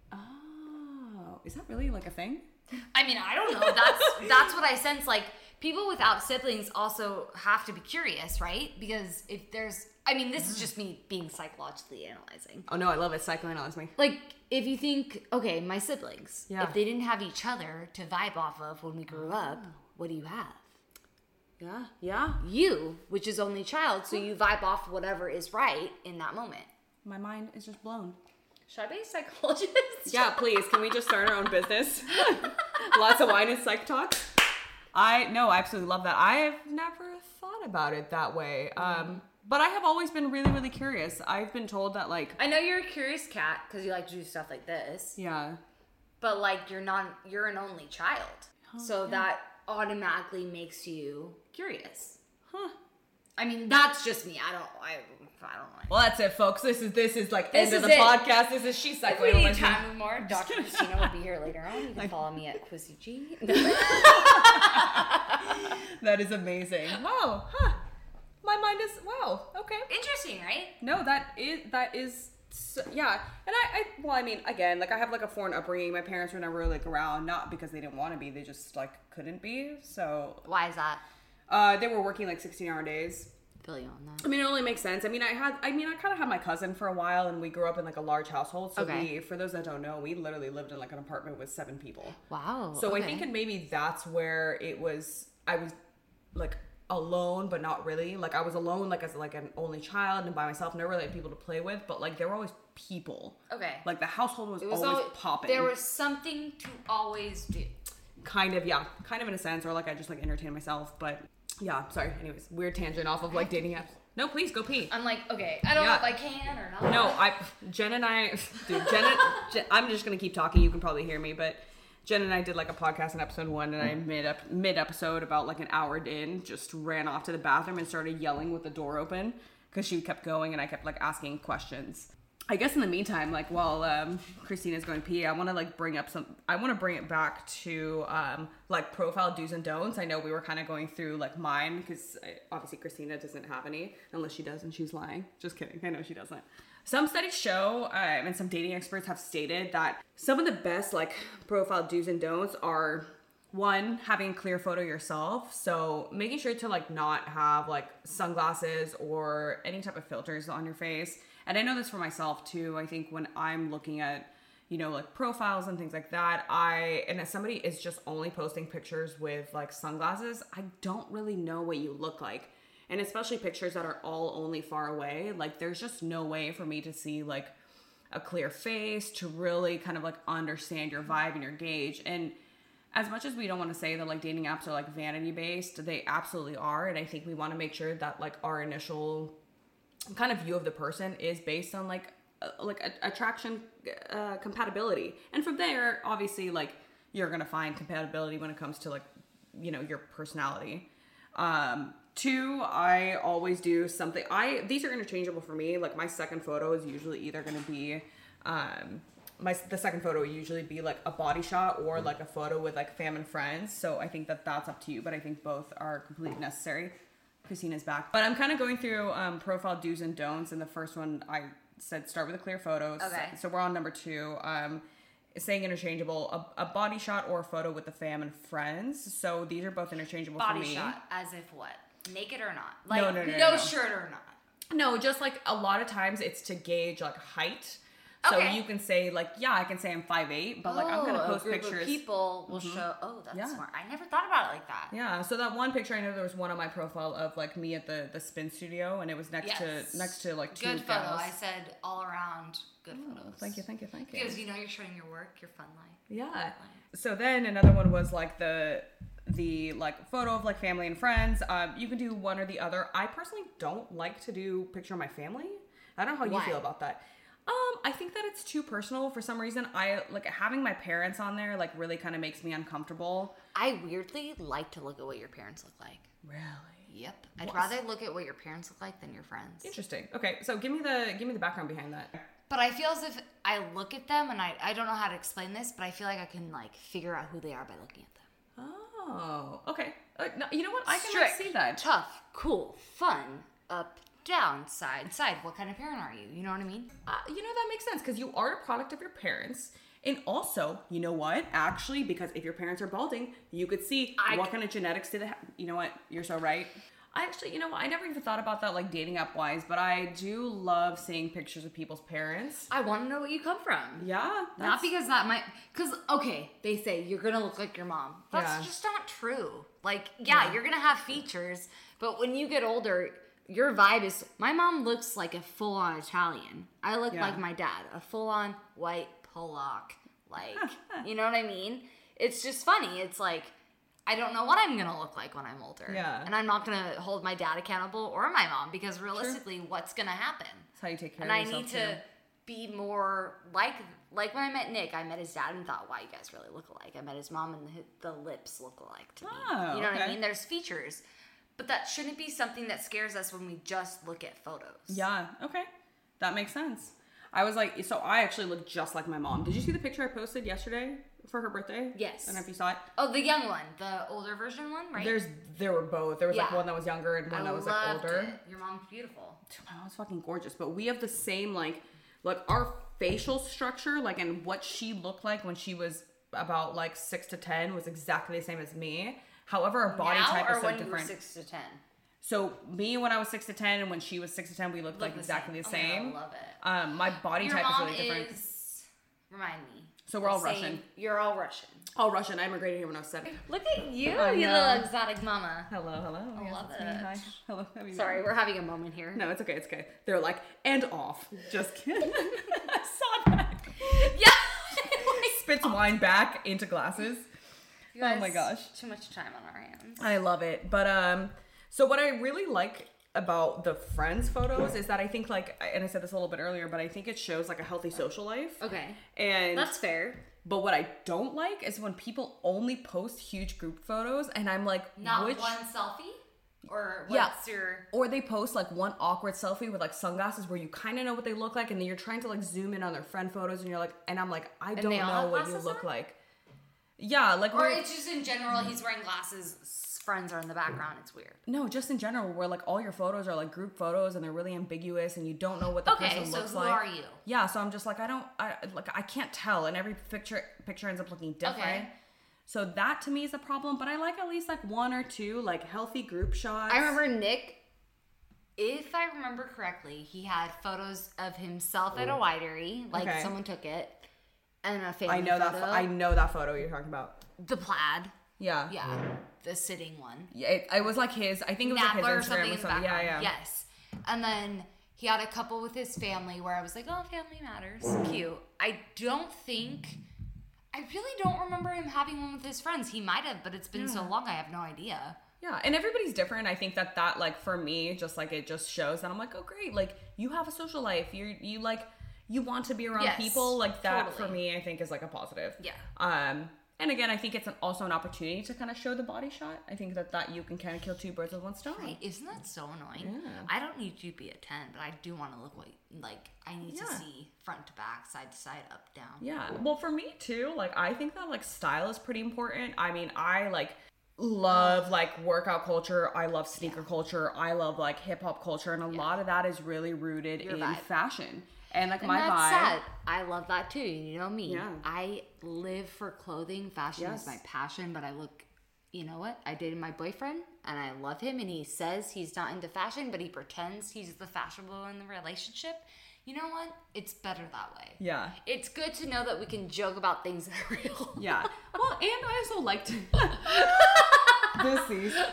Oh, is that really like a thing? I mean, I don't know. That's that's what I sense. Like people without siblings also have to be curious, right? Because if there's, I mean, this is just me being psychologically analyzing. Oh no, I love it. Psychoanalyze me. Like if you think, okay, my siblings, yeah. if they didn't have each other to vibe off of when we grew up, what do you have? Yeah, yeah. You, which is only child, so you vibe off whatever is right in that moment. My mind is just blown. Should I be a psychologist? Yeah, please. Can we just start our own business? Lots of wine and psych talk. I no, I absolutely love that. I have never thought about it that way. Um, but I have always been really, really curious. I've been told that like I know you're a curious cat because you like to do stuff like this. Yeah. But like you're not, you're an only child, oh, so yeah. that automatically makes you curious. Huh. I mean, that's just me. I don't. I. I don't know. Well, that's it, folks. This is this is like this end is of the it. podcast. This is She's Psycho. If we need time more, Doctor Christina will be here later on. You can follow me at Quissy G. That is amazing. Wow. Huh. My mind is wow. Okay. Interesting, right? No, that is that is so, yeah. And I, I well, I mean, again, like I have like a foreign upbringing. My parents were never like around, not because they didn't want to be. They just like couldn't be. So why is that? Uh, they were working like sixteen hour days. feel you on that. I mean, it only makes sense. I mean, I had, I mean, I kind of had my cousin for a while, and we grew up in like a large household. So okay. we, for those that don't know, we literally lived in like an apartment with seven people. Wow. So okay. I think and maybe that's where it was. I was like alone, but not really. Like I was alone, like as like an only child and by myself. Never really had people to play with, but like there were always people. Okay. Like the household was, was always, always popping. There was something to always do. Kind of, yeah, kind of in a sense, or like I just like entertain myself, but. Yeah, sorry. Anyways, weird tangent off of like dating apps. No, please go pee. I'm like, okay, I don't yeah. know if I can or not. No, I, Jen and I, dude, Jen, and, Jen, I'm just gonna keep talking. You can probably hear me, but Jen and I did like a podcast in episode one, and I mid up mid episode about like an hour in, just ran off to the bathroom and started yelling with the door open because she kept going, and I kept like asking questions. I guess in the meantime, like while um, Christina's going pee, I want to like bring up some. I want to bring it back to um, like profile do's and don'ts. I know we were kind of going through like mine because obviously Christina doesn't have any, unless she does and she's lying. Just kidding. I know she doesn't. Some studies show, um, and some dating experts have stated that some of the best like profile do's and don'ts are one, having a clear photo yourself. So making sure to like not have like sunglasses or any type of filters on your face. And I know this for myself too. I think when I'm looking at, you know, like profiles and things like that, I, and if somebody is just only posting pictures with like sunglasses, I don't really know what you look like. And especially pictures that are all only far away. Like there's just no way for me to see like a clear face to really kind of like understand your vibe and your gauge. And as much as we don't want to say that like dating apps are like vanity based, they absolutely are. And I think we want to make sure that like our initial kind of view of the person is based on like uh, like a, attraction uh, compatibility, and from there obviously like you're gonna find compatibility when it comes to like, you know, your personality. Um two, I always do something, I these are interchangeable for me. Like my second photo is usually either gonna be um my the second photo would usually be like a body shot or like a photo with like fam and friends. So I think that that's up to you, but I think both are completely necessary. Christina's back. But I'm kind of going through um, profile do's and don'ts. And the first one I said start with the clear photos. Okay. So, so we're on number two. Um, saying interchangeable, a, a body shot or a photo with the fam and friends. So these are both interchangeable body for me. Body shot, as if what? Naked or not? Like no, no, no, no, no, no shirt or not? No, just like a lot of times it's to gauge like height. So okay. you can say like, yeah, I can say I'm five eight, but like oh, I'm gonna post a group pictures. Of people will mm-hmm. show. Oh, that's yeah. smart. I never thought about it like that. Yeah. So that one picture, I know there was one on my profile of like me at the the spin studio, and it was next yes. to next to like two good photo. gals. I said all around good oh, photos. Thank you, thank you, thank you. Because you know you're showing your work, your fun life. Yeah. Life. So then another one was like the the like photo of like family and friends. Um, you can do one or the other. I personally don't like to do picture of my family. I don't know how Why? you feel about that. Um, I think that it's too personal for some reason. I like having my parents on there like really kind of makes me uncomfortable. I weirdly like to look at what your parents look like. Really? Yep. I'd what? rather look at what your parents look like than your friends. Interesting. Okay, so give me the give me the background behind that. But I feel as if I look at them and I I don't know how to explain this, but I feel like I can like figure out who they are by looking at them. Oh, okay. Uh, no, you know what? I can Strict, like, see that. Tough, cool, fun, up, down, side, side. What kind of parent are you? You know what I mean? Uh, you know, that makes sense because you are a product of your parents. And also, you know what? Actually, because if your parents are balding, you could see I what c- kind of genetics did they have. You know what? You're so right. I actually, you know what? I never even thought about that like dating app wise, but I do love seeing pictures of people's parents. I want to know what you come from. Yeah. Not because that might, because, okay, they say you're going to look like your mom. That's yeah. just not true. Like, yeah, yeah. you're going to have features, but when you get older, your vibe is, my mom looks like a full-on Italian. I look yeah. like my dad, a full-on white Pollock. Like, you know what I mean? It's just funny. It's like, I don't know what I'm going to look like when I'm older. Yeah. And I'm not going to hold my dad accountable or my mom because realistically, sure. what's going to happen? That's how you take care and of I yourself, need to too. be more like, like when I met Nick, I met his dad and thought, wow, you guys really look alike. I met his mom and the, the lips look alike to me. Oh, you know okay. what I mean? There's features. But that shouldn't be something that scares us when we just look at photos. Yeah, okay. That makes sense. I was like, so I actually look just like my mom. Did you see the picture I posted yesterday for her birthday? Yes. I don't know if you saw it. Oh, the young one. The older version one, right? There's, there were both. There was yeah. like one that was younger and one I that was like older. It. Your mom's beautiful. Dude, my mom's fucking gorgeous. But we have the same, like, like our facial structure, like, and what she looked like when she was about like six to ten was exactly the same as me. However, our body now type or is so when different. You were six to ten? So me when I was six to ten and when she was six to ten, we looked Look like the exactly same. the same. Oh, I love it. Um, my body Your type mom is really different. Is, remind me. So we're all same, Russian. You're all Russian. All Russian. I immigrated here when I was seven. Look at you, I you know. little exotic mama. Hello, hello. I yes, love it. Me. Hi. Hello. Sorry, we're having a moment here. No, it's okay. It's okay. They're like, and off. Just kidding. I saw that. Yeah. Spits wine back into glasses. Guys, oh my gosh. Too much time on our hands. I love it. But um, so what I really like about the friends photos is that I think like, and I said this a little bit earlier, but I think it shows like a healthy social life. Okay. And that's fair. But what I don't like is when people only post huge group photos and I'm like, not which... one selfie? Or what's yeah. your... Or they post like one awkward selfie with like sunglasses where you kind of know what they look like and then you're trying to like zoom in on their friend photos and you're like, and I'm like, I don't know what you look on? like. Yeah, like... Or it's just in general, he's wearing glasses, friends are in the background, it's weird. No, just in general, where like all your photos are like group photos and they're really ambiguous and you don't know what the okay, person so looks who like. are you? Yeah, so I'm just like, I don't, I like, I can't tell and every picture picture ends up looking different. Okay. So that to me is a problem, but I like at least like one or two like healthy group shots. I remember Nick, if I remember correctly, he had photos of himself at a winery, like okay. someone took it, and a family I know photo. that. I know that photo you're talking about. The plaid. Yeah. Yeah. The sitting one. Yeah, it, it was like his. I think it was Napper like his Instagram or something. or something. Yeah, yeah. Yes. And then he had a couple with his family where I was like, oh, family matters. Cute. I don't think. I really don't remember him having one with his friends. He might have, but it's been yeah. so long, I have no idea. Yeah, and everybody's different. I think that that, like, for me, just, like, it just shows that I'm like, oh, great. Like, you have a social life. You you like, you want to be around yes, people. Like, that, totally. For me, I think is, like, a positive. Yeah. Um, and, again, I think it's an, also an opportunity to kind of show the body shot. I think that, that you can kind of kill two birds with one stone. Right. Isn't that so annoying? Yeah. I don't need to be a ten, but I do want to look like, like, I need yeah. to see front to back, side to side, up, down. Yeah. Well, for me, too, like, I think that, like, style is pretty important. I mean, I, like... love like workout culture. I love sneaker yeah. culture. I love like hip hop culture, and a yeah. lot of that is really rooted Your in vibe. fashion. And like and my that's vibe, sad. I love that too. You know me. Yeah. I live for clothing. Fashion yes. is my passion. But I look. You know what? I dated my boyfriend, and I love him, and he says he's not into fashion, but he pretends he's the fashionable in the relationship. You know what? It's better that way. Yeah. It's good to know that we can joke about things that are real. Yeah. Well, and I also like to... This is...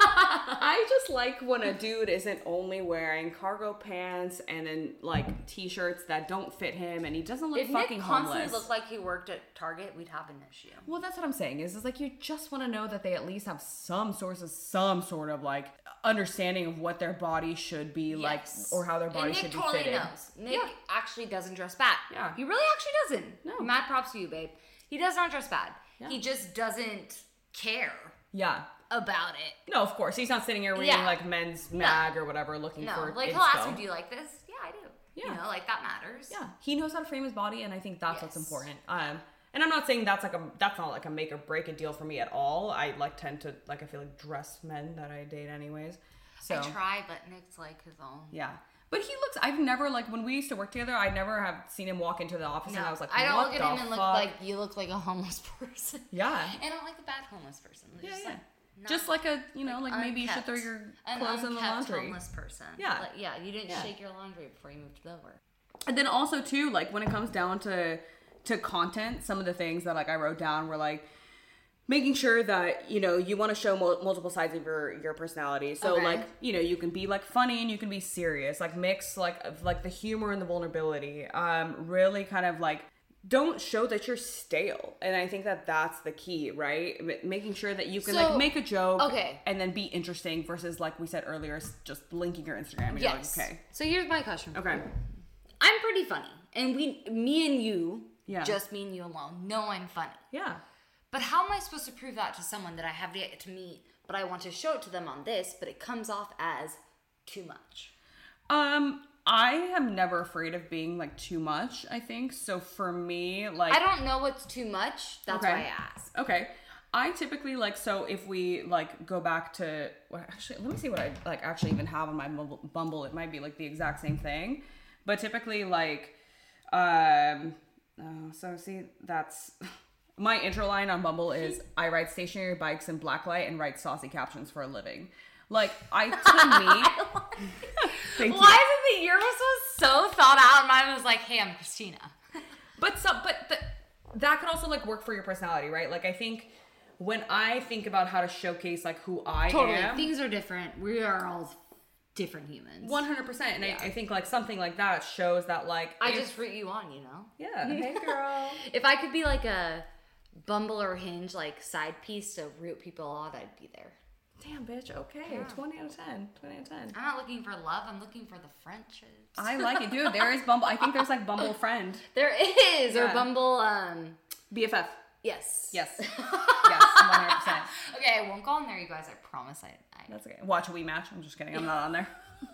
I just like when a dude isn't only wearing cargo pants and then like t-shirts that don't fit him and he doesn't look if fucking Nick homeless. If Nick constantly looked like he worked at Target, we'd have an issue. Well, that's what I'm saying is, is like you just want to know that they at least have some source of some sort of like understanding of what their body should be yes. like or how their body should totally be fitted. Knows. Nick yeah. actually doesn't dress bad. Yeah. He really actually doesn't. No. Mad props to you, babe. He does not dress bad. Yeah. He just doesn't care. Yeah. About it. No, of course. He's not sitting here reading yeah. like Men's Mag no. or whatever looking no. for like inspo. He'll ask me, do you like this? Yeah, I do. Yeah. You know, like that matters. Yeah. He knows how to frame his body, and I think that's yes. what's important. Um, and I'm not saying that's like a that's not like a make or break a deal for me at all. I like tend to like I feel like dress men that I date anyways. So I try, but Nick's like his own. Yeah. But he looks, I've never, like, when we used to work together, I never have seen him walk into the office no, and I was like, what I don't look at him fuck? and look like, you look like a homeless person. Yeah. And I don't like a bad homeless person. Yeah, just yeah. Like, just like a, you know, like, like maybe unkept, you should throw your clothes in the unkept laundry. homeless person. Yeah. Like, yeah, you didn't yeah. shake your laundry before you moved over. And then also, too, like, when it comes down to, to content, some of the things that, like, I wrote down were, like, making sure that, you know, you want to show mo- multiple sides of your, your personality. So, okay. like, you know, you can be, like, funny and you can be serious. Like, mix, like, of, like the humor and the vulnerability. Um, really kind of, like, don't show that you're stale. And I think that that's the key, right? M- making sure that you can, so, like, make a joke okay. and then be interesting versus, like we said earlier, just linking your Instagram. And yes. You're like, okay. So here's my question. Okay. I'm pretty funny. And we, me and you, yeah. just me and you alone, know I'm funny. Yeah. But how am I supposed to prove that to someone that I have yet to meet, but I want to show it to them on this, but it comes off as too much? Um, I am never afraid of being, like, too much, I think. So for me, like... I don't know what's too much. That's okay. why I ask. Okay. I typically, like, so if we, like, go back to... Well, actually, let me see what I, like, actually even have on my Bumble. It might be, like, the exact same thing. But typically, like, um... Oh, so, see, that's... My intro line on Bumble is, I ride stationary bikes in blacklight and write saucy captions for a living. Like, I, to me... Thank Why you. is it that yours was so thought out and mine was like, hey, I'm Christina? But some, but the, that could also, like, work for your personality, right? Like, I think when I think about how to showcase, like, who I totally. am... Totally. Things are different. We are all different humans. one hundred percent. And yeah. I, I think, like, something like that shows that, like... I if, just root you on, you know? Yeah. Hey, girl. If I could be, like, a Bumble or Hinge, like, side piece to root people on, I'd be there. Damn, bitch. Okay. Yeah. twenty out of ten. twenty out of ten. I'm not looking for love. I'm looking for the friendships. I like it. Dude, there is Bumble. I think there's like Bumble friend. There is. Yeah. Or Bumble um, B F F. Yes. Yes. Yes. one hundred percent. Okay, I won't go on there, you guys. I promise I... I... That's okay. Watch a We Match. I'm just kidding. I'm not on there.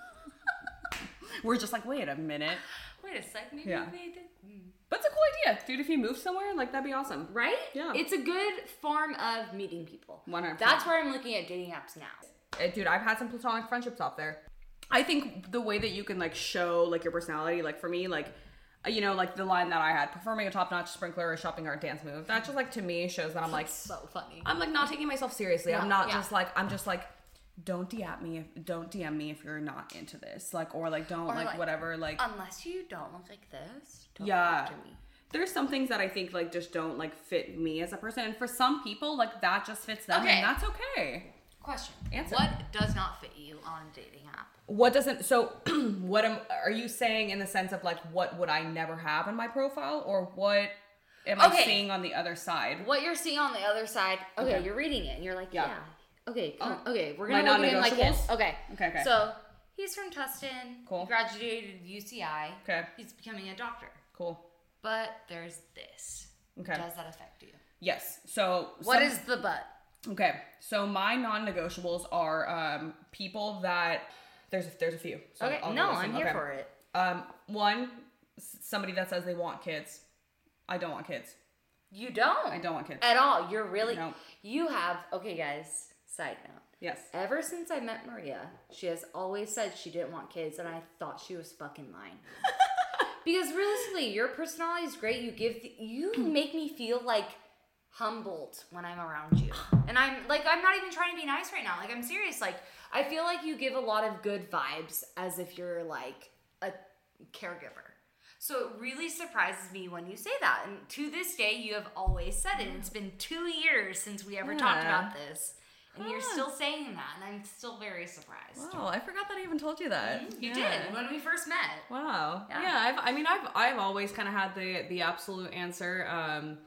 We're just like, wait a minute. Wait a sec. Maybe yeah. we did... But it's a cool idea. Dude, if you move somewhere, like, that'd be awesome. Right? Yeah. It's a good form of meeting people. one hundred percent. That's where I'm looking at dating apps now. Dude, I've had some platonic friendships off there. I think the way that you can, like, show, like, your personality, like, for me, like, you know, like, the line that I had, performing a top-notch sprinkler or shopping art dance move, that just, like, to me shows that I'm, like... That's so funny. I'm, like, not taking myself seriously. No, I'm not yeah. just, like, I'm just, like... Don't D M me if don't D M me if you're not into this. Like, or like don't or like, like whatever, like unless you don't look like this, don't yeah. talk to me. There's some things that I think like just don't like fit me as a person. And for some people, like that just fits them, okay. and that's okay. Question. Answer. What does not fit you on a dating app? What doesn't so what am are you saying in the sense of like what would I never have in my profile, or what am okay. I seeing on the other side? What you're seeing on the other side, okay, okay. you're reading it and you're like, yeah. yeah. Okay, oh. okay, we're gonna look at him like this. Okay. Okay, okay. So he's from Tustin. Cool. He graduated U C I. Okay. He's becoming a doctor. Cool. But there's this. Okay. Does that affect you? Yes. So what some, is the but? Okay. So my non-negotiables are um, people that there's there's a few. So okay. I'll no, I'm here okay. for it. Um, one, somebody that says they want kids. I don't want kids. You don't. I don't want kids at all. You're really. No. You have. Okay, guys. Side note. Yes. Ever since I met Maria, she has always said she didn't want kids, and I thought she was fucking lying. Because realistically, your personality is great. You give, the, you make me feel like humbled when I'm around you, and I'm like, I'm not even trying to be nice right now. Like, I'm serious. Like, I feel like you give a lot of good vibes, as if you're like a caregiver. So it really surprises me when you say that. And to this day, you have always said it. It's been two years since we ever yeah. talked about this. And huh. you're still saying that, and I'm still very surprised. Wow, I forgot that I even told you that. Mm-hmm. You yeah. did when we first met. Wow. Yeah, yeah I've, I mean, I've I've always kind of had the the absolute answer. Um,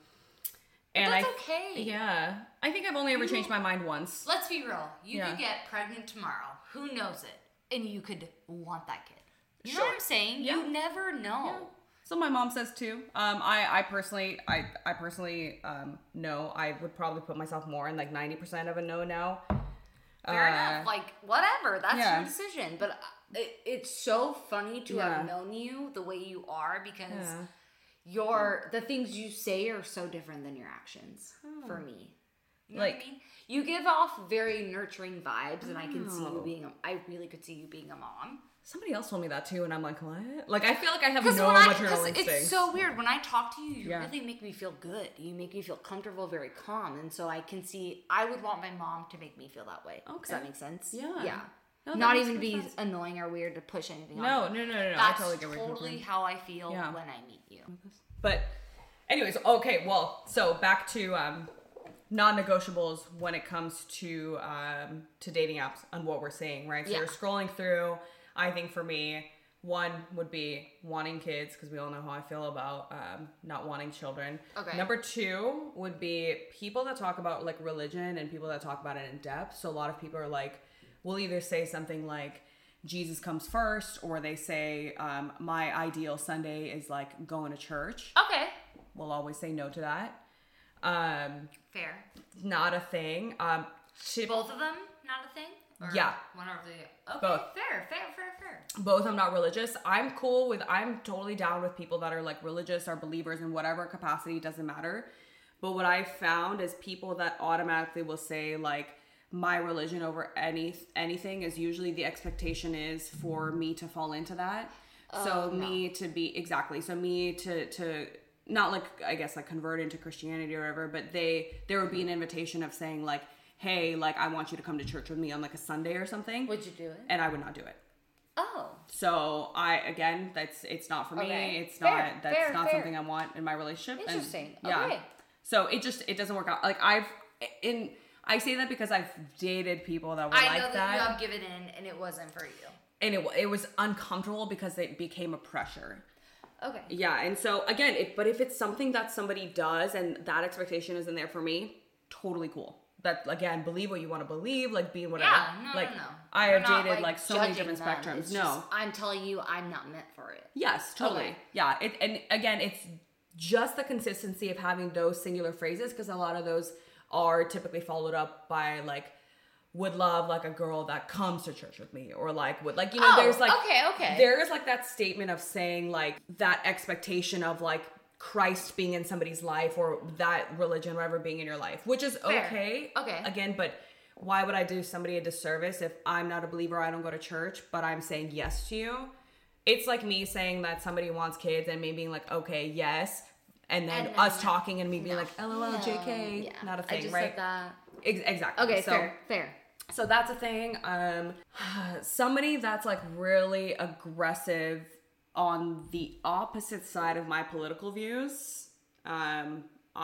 and that's I, okay. Yeah, I think I've only ever you, changed my mind once. Let's be real. You yeah. could get pregnant tomorrow. Who knows it? And you could want that kid. You sure. know what I'm saying? Yeah. You never know. Yeah. So my mom says too. Um, I, I personally, I, I personally, um, no. I would probably put myself more in like ninety percent of a no now. Fair uh, enough. Like whatever, that's yeah. your decision. But it, it's so funny to yeah. have known you the way you are because yeah. your the things you say are so different than your actions. Oh. For me, you know like what I mean? You give off very nurturing vibes, and oh. I can see you being. A, I really could see you being a mom. Somebody else told me that too, and I'm like, what? Like, I feel like I have no I, maternal instincts. It's so weird. When I talk to you, you yeah. really make me feel good. You make me feel comfortable, very calm. And so I can see, I would want my mom to make me feel that way. Okay. Does that make sense? Yeah. Yeah. No, Not even to be sense. annoying or weird to push anything no, on No, no, no, no. That's I totally get what you're totally how I feel yeah. when I meet you. But anyways, okay, well, so back to um, non-negotiables when it comes to um, to dating apps and what we're saying, right? So yeah. you're scrolling through, I think for me, one would be wanting kids, because we all know how I feel about um, not wanting children. Okay. Number two would be people that talk about like religion and people that talk about it in depth. So a lot of people are like, will either say something like Jesus comes first, or they say um, my ideal Sunday is like going to church. Okay. We'll always say no to that. Um, Fair. Not a thing. Um, ship- Both of them, not a thing? Or yeah. One over the okay, Both. fair, fair, fair, fair. Both. I'm not religious. I'm cool with, I'm totally down with people that are like religious or believers in whatever capacity, doesn't matter. But what I found is people that automatically will say like, my religion over any anything is usually the expectation is for me to fall into that. Oh, so no. me to be, exactly. So me to, to not like, I guess like convert into Christianity or whatever, but they, there would be an invitation of saying like, hey, like, I want you to come to church with me on like a Sunday or something. Would you do it? And I would not do it. Oh. So I, again, that's, it's not for me. Okay. It's Fair, not, that's fair, not fair. something I want in my relationship. Interesting. And, yeah. Okay. So it just, it doesn't work out. Like I've, in, I say that because I've dated people that were I like know that, that. you have given in and it wasn't for you. And it, it was uncomfortable because it became a pressure. Okay. Yeah. And so again, it, but if it's something that somebody does and that expectation isn't there for me, totally cool. That, again, believe what you want to believe, like be whatever. Yeah, no, like, no, no. I We're have not, dated like, like so many different them. spectrums. It's No. Just, I'm telling you, I'm not meant for it. Yes, totally. Okay. Yeah. It, and again, it's just the consistency of having those singular phrases, because a lot of those are typically followed up by like, would love like a girl that comes to church with me, or like would like, you know, oh, there's like, okay, okay. there is like that statement of saying like that expectation of like Christ being in somebody's life, or that religion, whatever, being in your life, which is Fair. okay. Okay. Again, but why would I do somebody a disservice if I'm not a believer, I don't go to church, but I'm saying yes to you? It's like me saying that somebody wants kids and me being like, okay, yes. And then, And then us talking and me being no, like, lol, no, J K, yeah. not a thing, I just right? said that. Ex- exactly. Okay, so, fair, fair. So that's a thing. Um, somebody that's like really aggressive on the opposite side of my political views, um,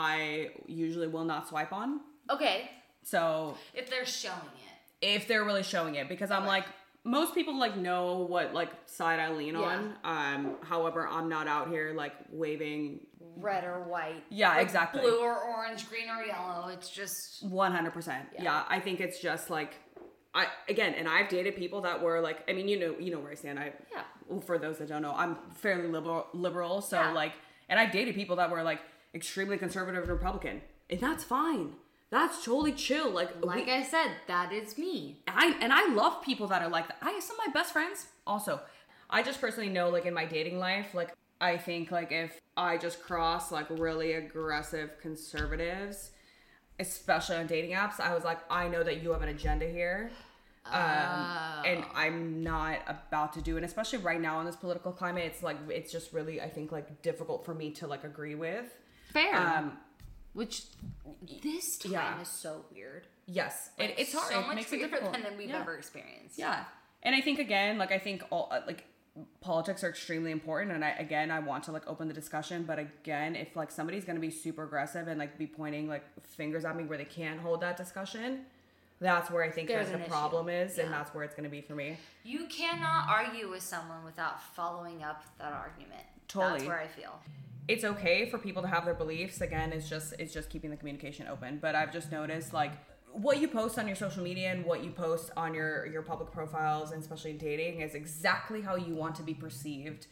I usually will not swipe on. Okay. So if they're showing it. If they're really showing it, because I'm okay. like, most people like know what like side I lean yeah. on. Um, however, I'm not out here like waving red or white. Yeah, like exactly. Blue or orange, green or yellow. It's just one hundred percent. Yeah. yeah, I think it's just like I again, and I've dated people that were like, I mean, you know, you know where I stand. I yeah. Well, for those that don't know, I'm fairly liberal, liberal. So yeah. like, and I've dated people that were like extremely conservative and Republican, and that's fine. That's totally chill. Like, like we, I said, that is me. I and I love people that are like that. I some of my best friends also. I just personally know, like in my dating life, like I think like if I just cross like really aggressive conservatives, especially on dating apps, I was like, I know that you have an agenda here. Um, oh. And I'm not about to do it, especially right now in this political climate. It's like, it's just really, I think, like difficult for me to like agree with. Fair. Um, Which this time yeah. is so weird. Yes. Like, it, it's hard. So it much makes it weirder difficult. than we've yeah. ever experienced. Yeah. And I think, again, like, I think all, uh, like, politics are extremely important. And I, again, I want to like open the discussion. But again, if like somebody's going to be super aggressive and like be pointing like fingers at me where they can't hold that discussion, that's where I think There's kind of an the problem issue. is, Yeah. and that's where it's going to be for me. You cannot argue with someone without following up that argument. Totally. That's where I feel. It's okay for people to have their beliefs. Again, it's just it's just keeping the communication open. But I've just noticed like what you post on your social media and what you post on your your public profiles, and especially dating, is exactly how you want to be perceived.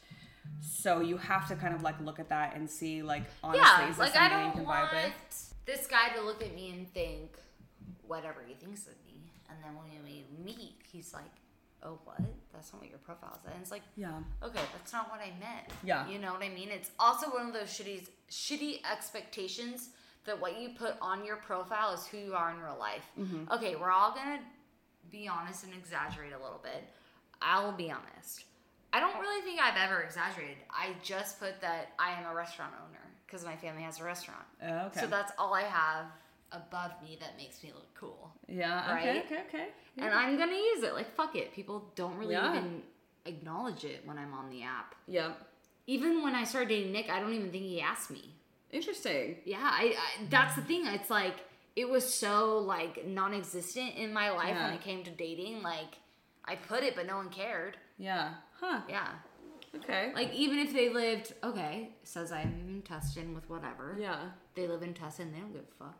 So you have to kind of like look at that and see like honestly, yeah, is this like I something don't you can want vibe with? this guy to look at me and think whatever he thinks of me, and then when we meet, he's like, "Oh, what? That's not what your profile said." And it's like, Yeah. okay, that's not what I meant. Yeah. You know what I mean? It's also one of those shitty, shitty expectations that what you put on your profile is who you are in real life. Mm-hmm. Okay, we're all gonna be honest and exaggerate a little bit. I'll be honest. I don't really think I've ever exaggerated. I just put that I am a restaurant owner because my family has a restaurant. Uh, okay. So that's all I have above me that makes me look cool. Yeah. Okay. Right? Okay. Okay. Yeah. And I'm gonna use it. Like, fuck it. People don't really Yeah. even acknowledge it when I'm on the app. Yeah. Even when I started dating Nick, I don't even think he asked me. Interesting. Yeah, I, I that's the thing. It's like it was so like non-existent in my life Yeah. when it came to dating. Like I put it, but no one cared. Yeah. Huh. Yeah. Okay. Like even if they lived, okay, says I'm in Tustin with whatever. Yeah. They live in Tustin. They don't give a fuck.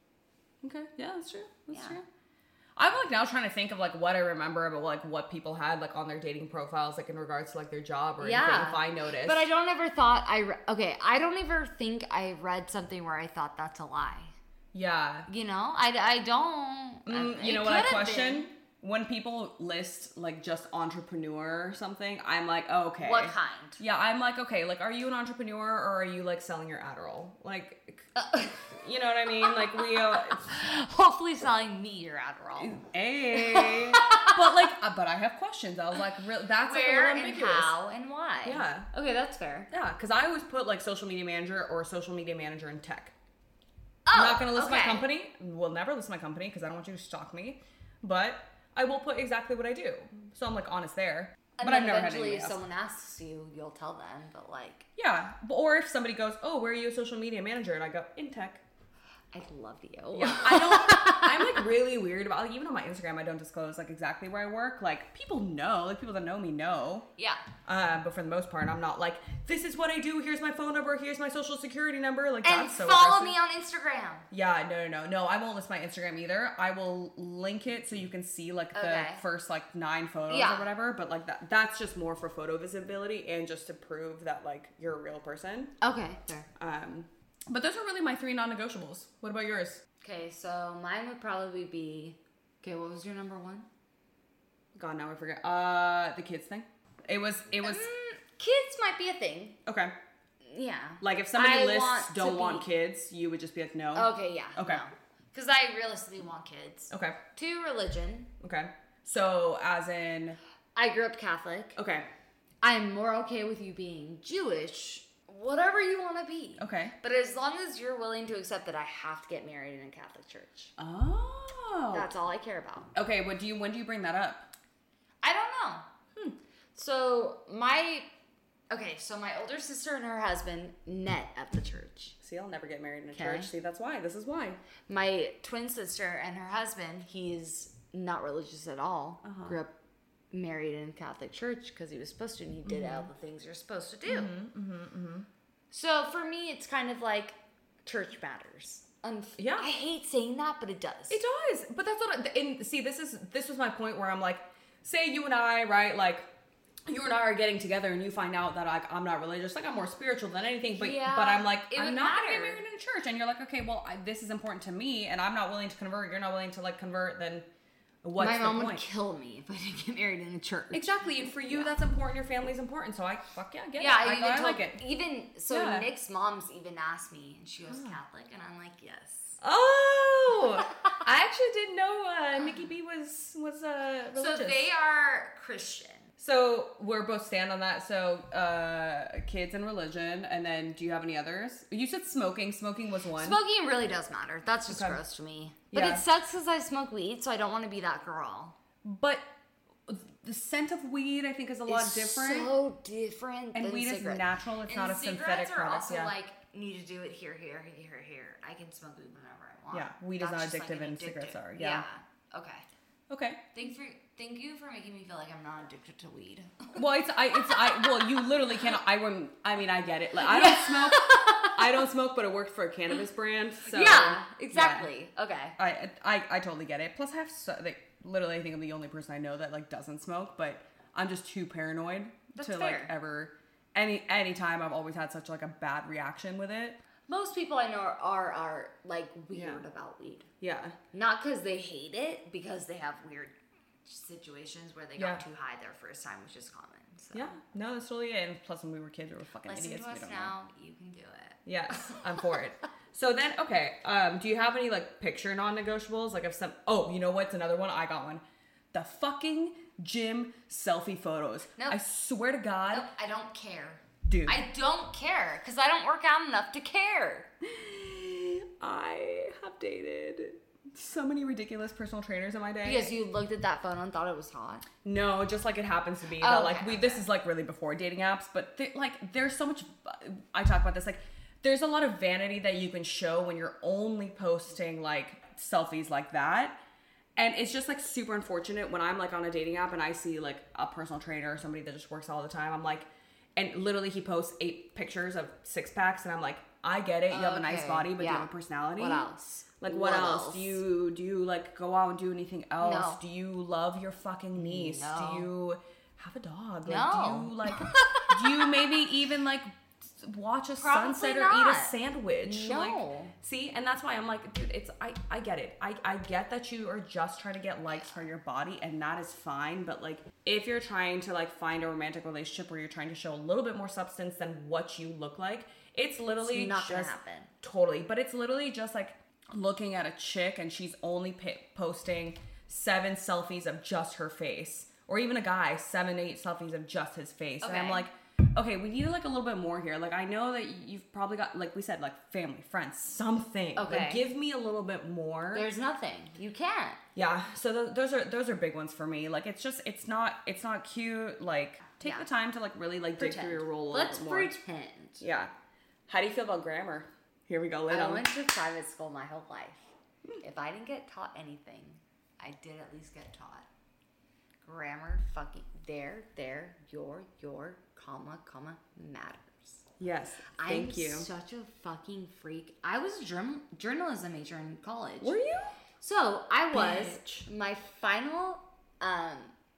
Okay. Yeah, that's true. That's Yeah. true. I'm like now trying to think of like what I remember about like what people had like on their dating profiles, like in regards to like their job or Yeah. anything. If I noticed, But I don't ever thought I re- okay. I don't ever think I read something where I thought that's a lie. yeah. You know, I, I don't. Mm, you it know what I could have question? been. When people list like just entrepreneur or something, I'm like, oh, okay. What kind? Yeah, I'm like, okay, like, are you an entrepreneur or are you like selling your Adderall? Like, uh, you know what I mean? Like, we, uh, hopefully selling me your Adderall. Hey, but like, uh, but I have questions. I was like, real, that's Where like a little and ambiguous. how and why? Yeah. Okay, that's fair. Yeah, because I always put like social media manager or social media manager in tech. Oh, I'm not going to list okay. my company. We'll never list my company because I don't want you to stalk me. But I will put exactly what I do. So I'm like honest there. And but then I've never eventually had if else. someone asks you, you'll tell them. But like. Yeah. Or if somebody goes, oh, where are you a social media manager? And I go, in tech. I love you. Yeah, I don't. I'm like really weird about like even on my Instagram. I don't disclose like exactly where I work. Like people know, like people that know me know. Yeah. Um, but for the most part, I'm not like this is what I do. Here's my phone number. Here's my social security number. Like and that's so. follow aggressive. me on Instagram. Yeah, no, no, no, no. I won't list my Instagram either. I will link it so you can see like the okay. first like nine photos yeah. or whatever. But like that, that's just more for photo visibility and just to prove that like you're a real person. Okay. Fair. Um, but those are really my three non-negotiables. What about yours? Okay, so mine would probably be... Okay, what was your number one? God, now I forget. Uh, the kids thing. It was... It was... Um, kids might be a thing. Okay. Yeah. Like, if somebody I lists want don't be... want kids, you would just be like, no? Okay, yeah. Okay. Because no. I realistically want kids. Okay. Two, religion. Okay. So, as in... I grew up Catholic. Okay. I'm more okay with you being Jewish... Whatever you want to be. Okay. But as long as you're willing to accept that I have to get married in a Catholic church. Oh. That's all I care about. Okay, what do you when do you bring that up? I don't know. Hmm. So my okay, so my older sister and her husband met at the church. See, I'll never get married in a okay. church. See, that's why. This is why. My twin sister and her husband, he's not religious at all. Uh-huh. Grew up married in a Catholic church because he was supposed to, and he did mm-hmm. all the things you're supposed to do. Mm-hmm, mm-hmm, mm-hmm. So for me, it's kind of like church matters. Um, yeah, I hate saying that, but it does. It does, but that's what. I, and see, this is this was my point where I'm like, say you and I, right, like. You and I are getting together, and you find out that like I'm not religious, like I'm more spiritual than anything. But yeah, but I'm like I'm not matter. gonna get married in a church, and you're like, okay, well I, this is important to me, and I'm not willing to convert. You're not willing to like convert. Then what's My the mom point? would kill me if I didn't get married in a church. Exactly, and for you yeah. that's important. Your family's important, so I fuck yeah, get yeah, it. I, I, even I told, like it. Even so, yeah. Nick's mom's even asked me, and she was oh. Catholic, and I'm like, yes. Oh, I actually didn't know uh, Nikki B was was uh, religious. So they are Christian. So we're both stand on that. So uh, kids and religion, and then do you have any others? You said smoking. Smoking was one. Smoking really does matter. That's just okay. gross to me. But yeah. it sucks because I smoke weed, so I don't want to be that girl. But the scent of weed, I think, is a lot it's different. So different. And than weed cigarettes. is natural. It's and not a synthetic are product. Also yeah. like need to do it here, here, here, here. I can smoke weed whenever I want. Yeah, weed That's is not addictive, addictive, and addictive. cigarettes are. Yeah. yeah. Okay. Okay. Thank for thank you for making me feel like I'm not addicted to weed. Well, it's I it's I well you literally cannot. I wouldn't. I mean, I get it. Like I don't smoke. I don't smoke, but it worked for a cannabis brand. So yeah, exactly. Yeah. Okay. I, I I totally get it. Plus, I have so, like literally, I think I'm the only person I know that like doesn't smoke, but I'm just too paranoid That's to fair. like ever any any time. I've always had such like a bad reaction with it. Most people I know are are, are like weird yeah. about weed. Yeah. Not because they hate it, because they have weird situations where they yeah. got too high their first time, which is common. So. Yeah. No, that's totally it. And plus, when we were kids, we were fucking Listen idiots. to us we don't now. know. You can do it. Yes, I'm for it. So then, okay. Um, do you have any like picture non-negotiables? Like if some. Oh, you know what's another one? I got one. The fucking gym selfie photos. Nope. I swear to God. Nope, I don't care. Dude. I don't care because I don't work out enough to care. I have dated so many ridiculous personal trainers in my day. Because you looked at that photo and thought it was hot? No, just like it happens to be. Oh, that, okay, like we, okay. This is like really before dating apps, but they, like there's so much. I talk about this like there's a lot of vanity that you can show when you're only posting like selfies like that. And it's just like super unfortunate when I'm like on a dating app and I see like a personal trainer or somebody that just works all the time. I'm like, and literally he posts eight pictures of six packs and I'm like, I get it. You have a nice body, but yeah. do you have a personality? What else? Like what, what else? else? Do you do you like go out and do anything else? No. Do you love your fucking niece? No. Do you have a dog? Like, no. Do you like? Do you maybe even like watch a Probably sunset not. or eat a sandwich? No. Like, see, and that's why I'm like, dude, it's I I get it. I I get that you are just trying to get likes for your body, and that is fine. But like, if you're trying to like find a romantic relationship where you're trying to show a little bit more substance than what you look like, it's literally it's not just gonna happen. Totally, but it's literally just like looking at a chick and she's only p- posting seven selfies of just her face, or even a guy seven eight selfies of just his face, okay. And I'm like, okay, we need like a little bit more here. Like I know that you've probably got, like we said, like family, friends, something. Okay. Like, give me a little bit more. There's nothing. You can't. Yeah. So th- those are those are big ones for me. Like it's just it's not it's not cute. Like take yeah. the time to like really like dig through your role a Let's little bit more. pretend. Yeah. How do you feel about grammar? Here we go. Lay I down. went to private school my whole life. If I didn't get taught anything, I did at least get taught grammar. Fucking there, there, your, your, comma, comma matters. Yes. Thank I'm you. Such a fucking freak. I was a journal- journalism major in college. Were you? So I was Bitch. my final um,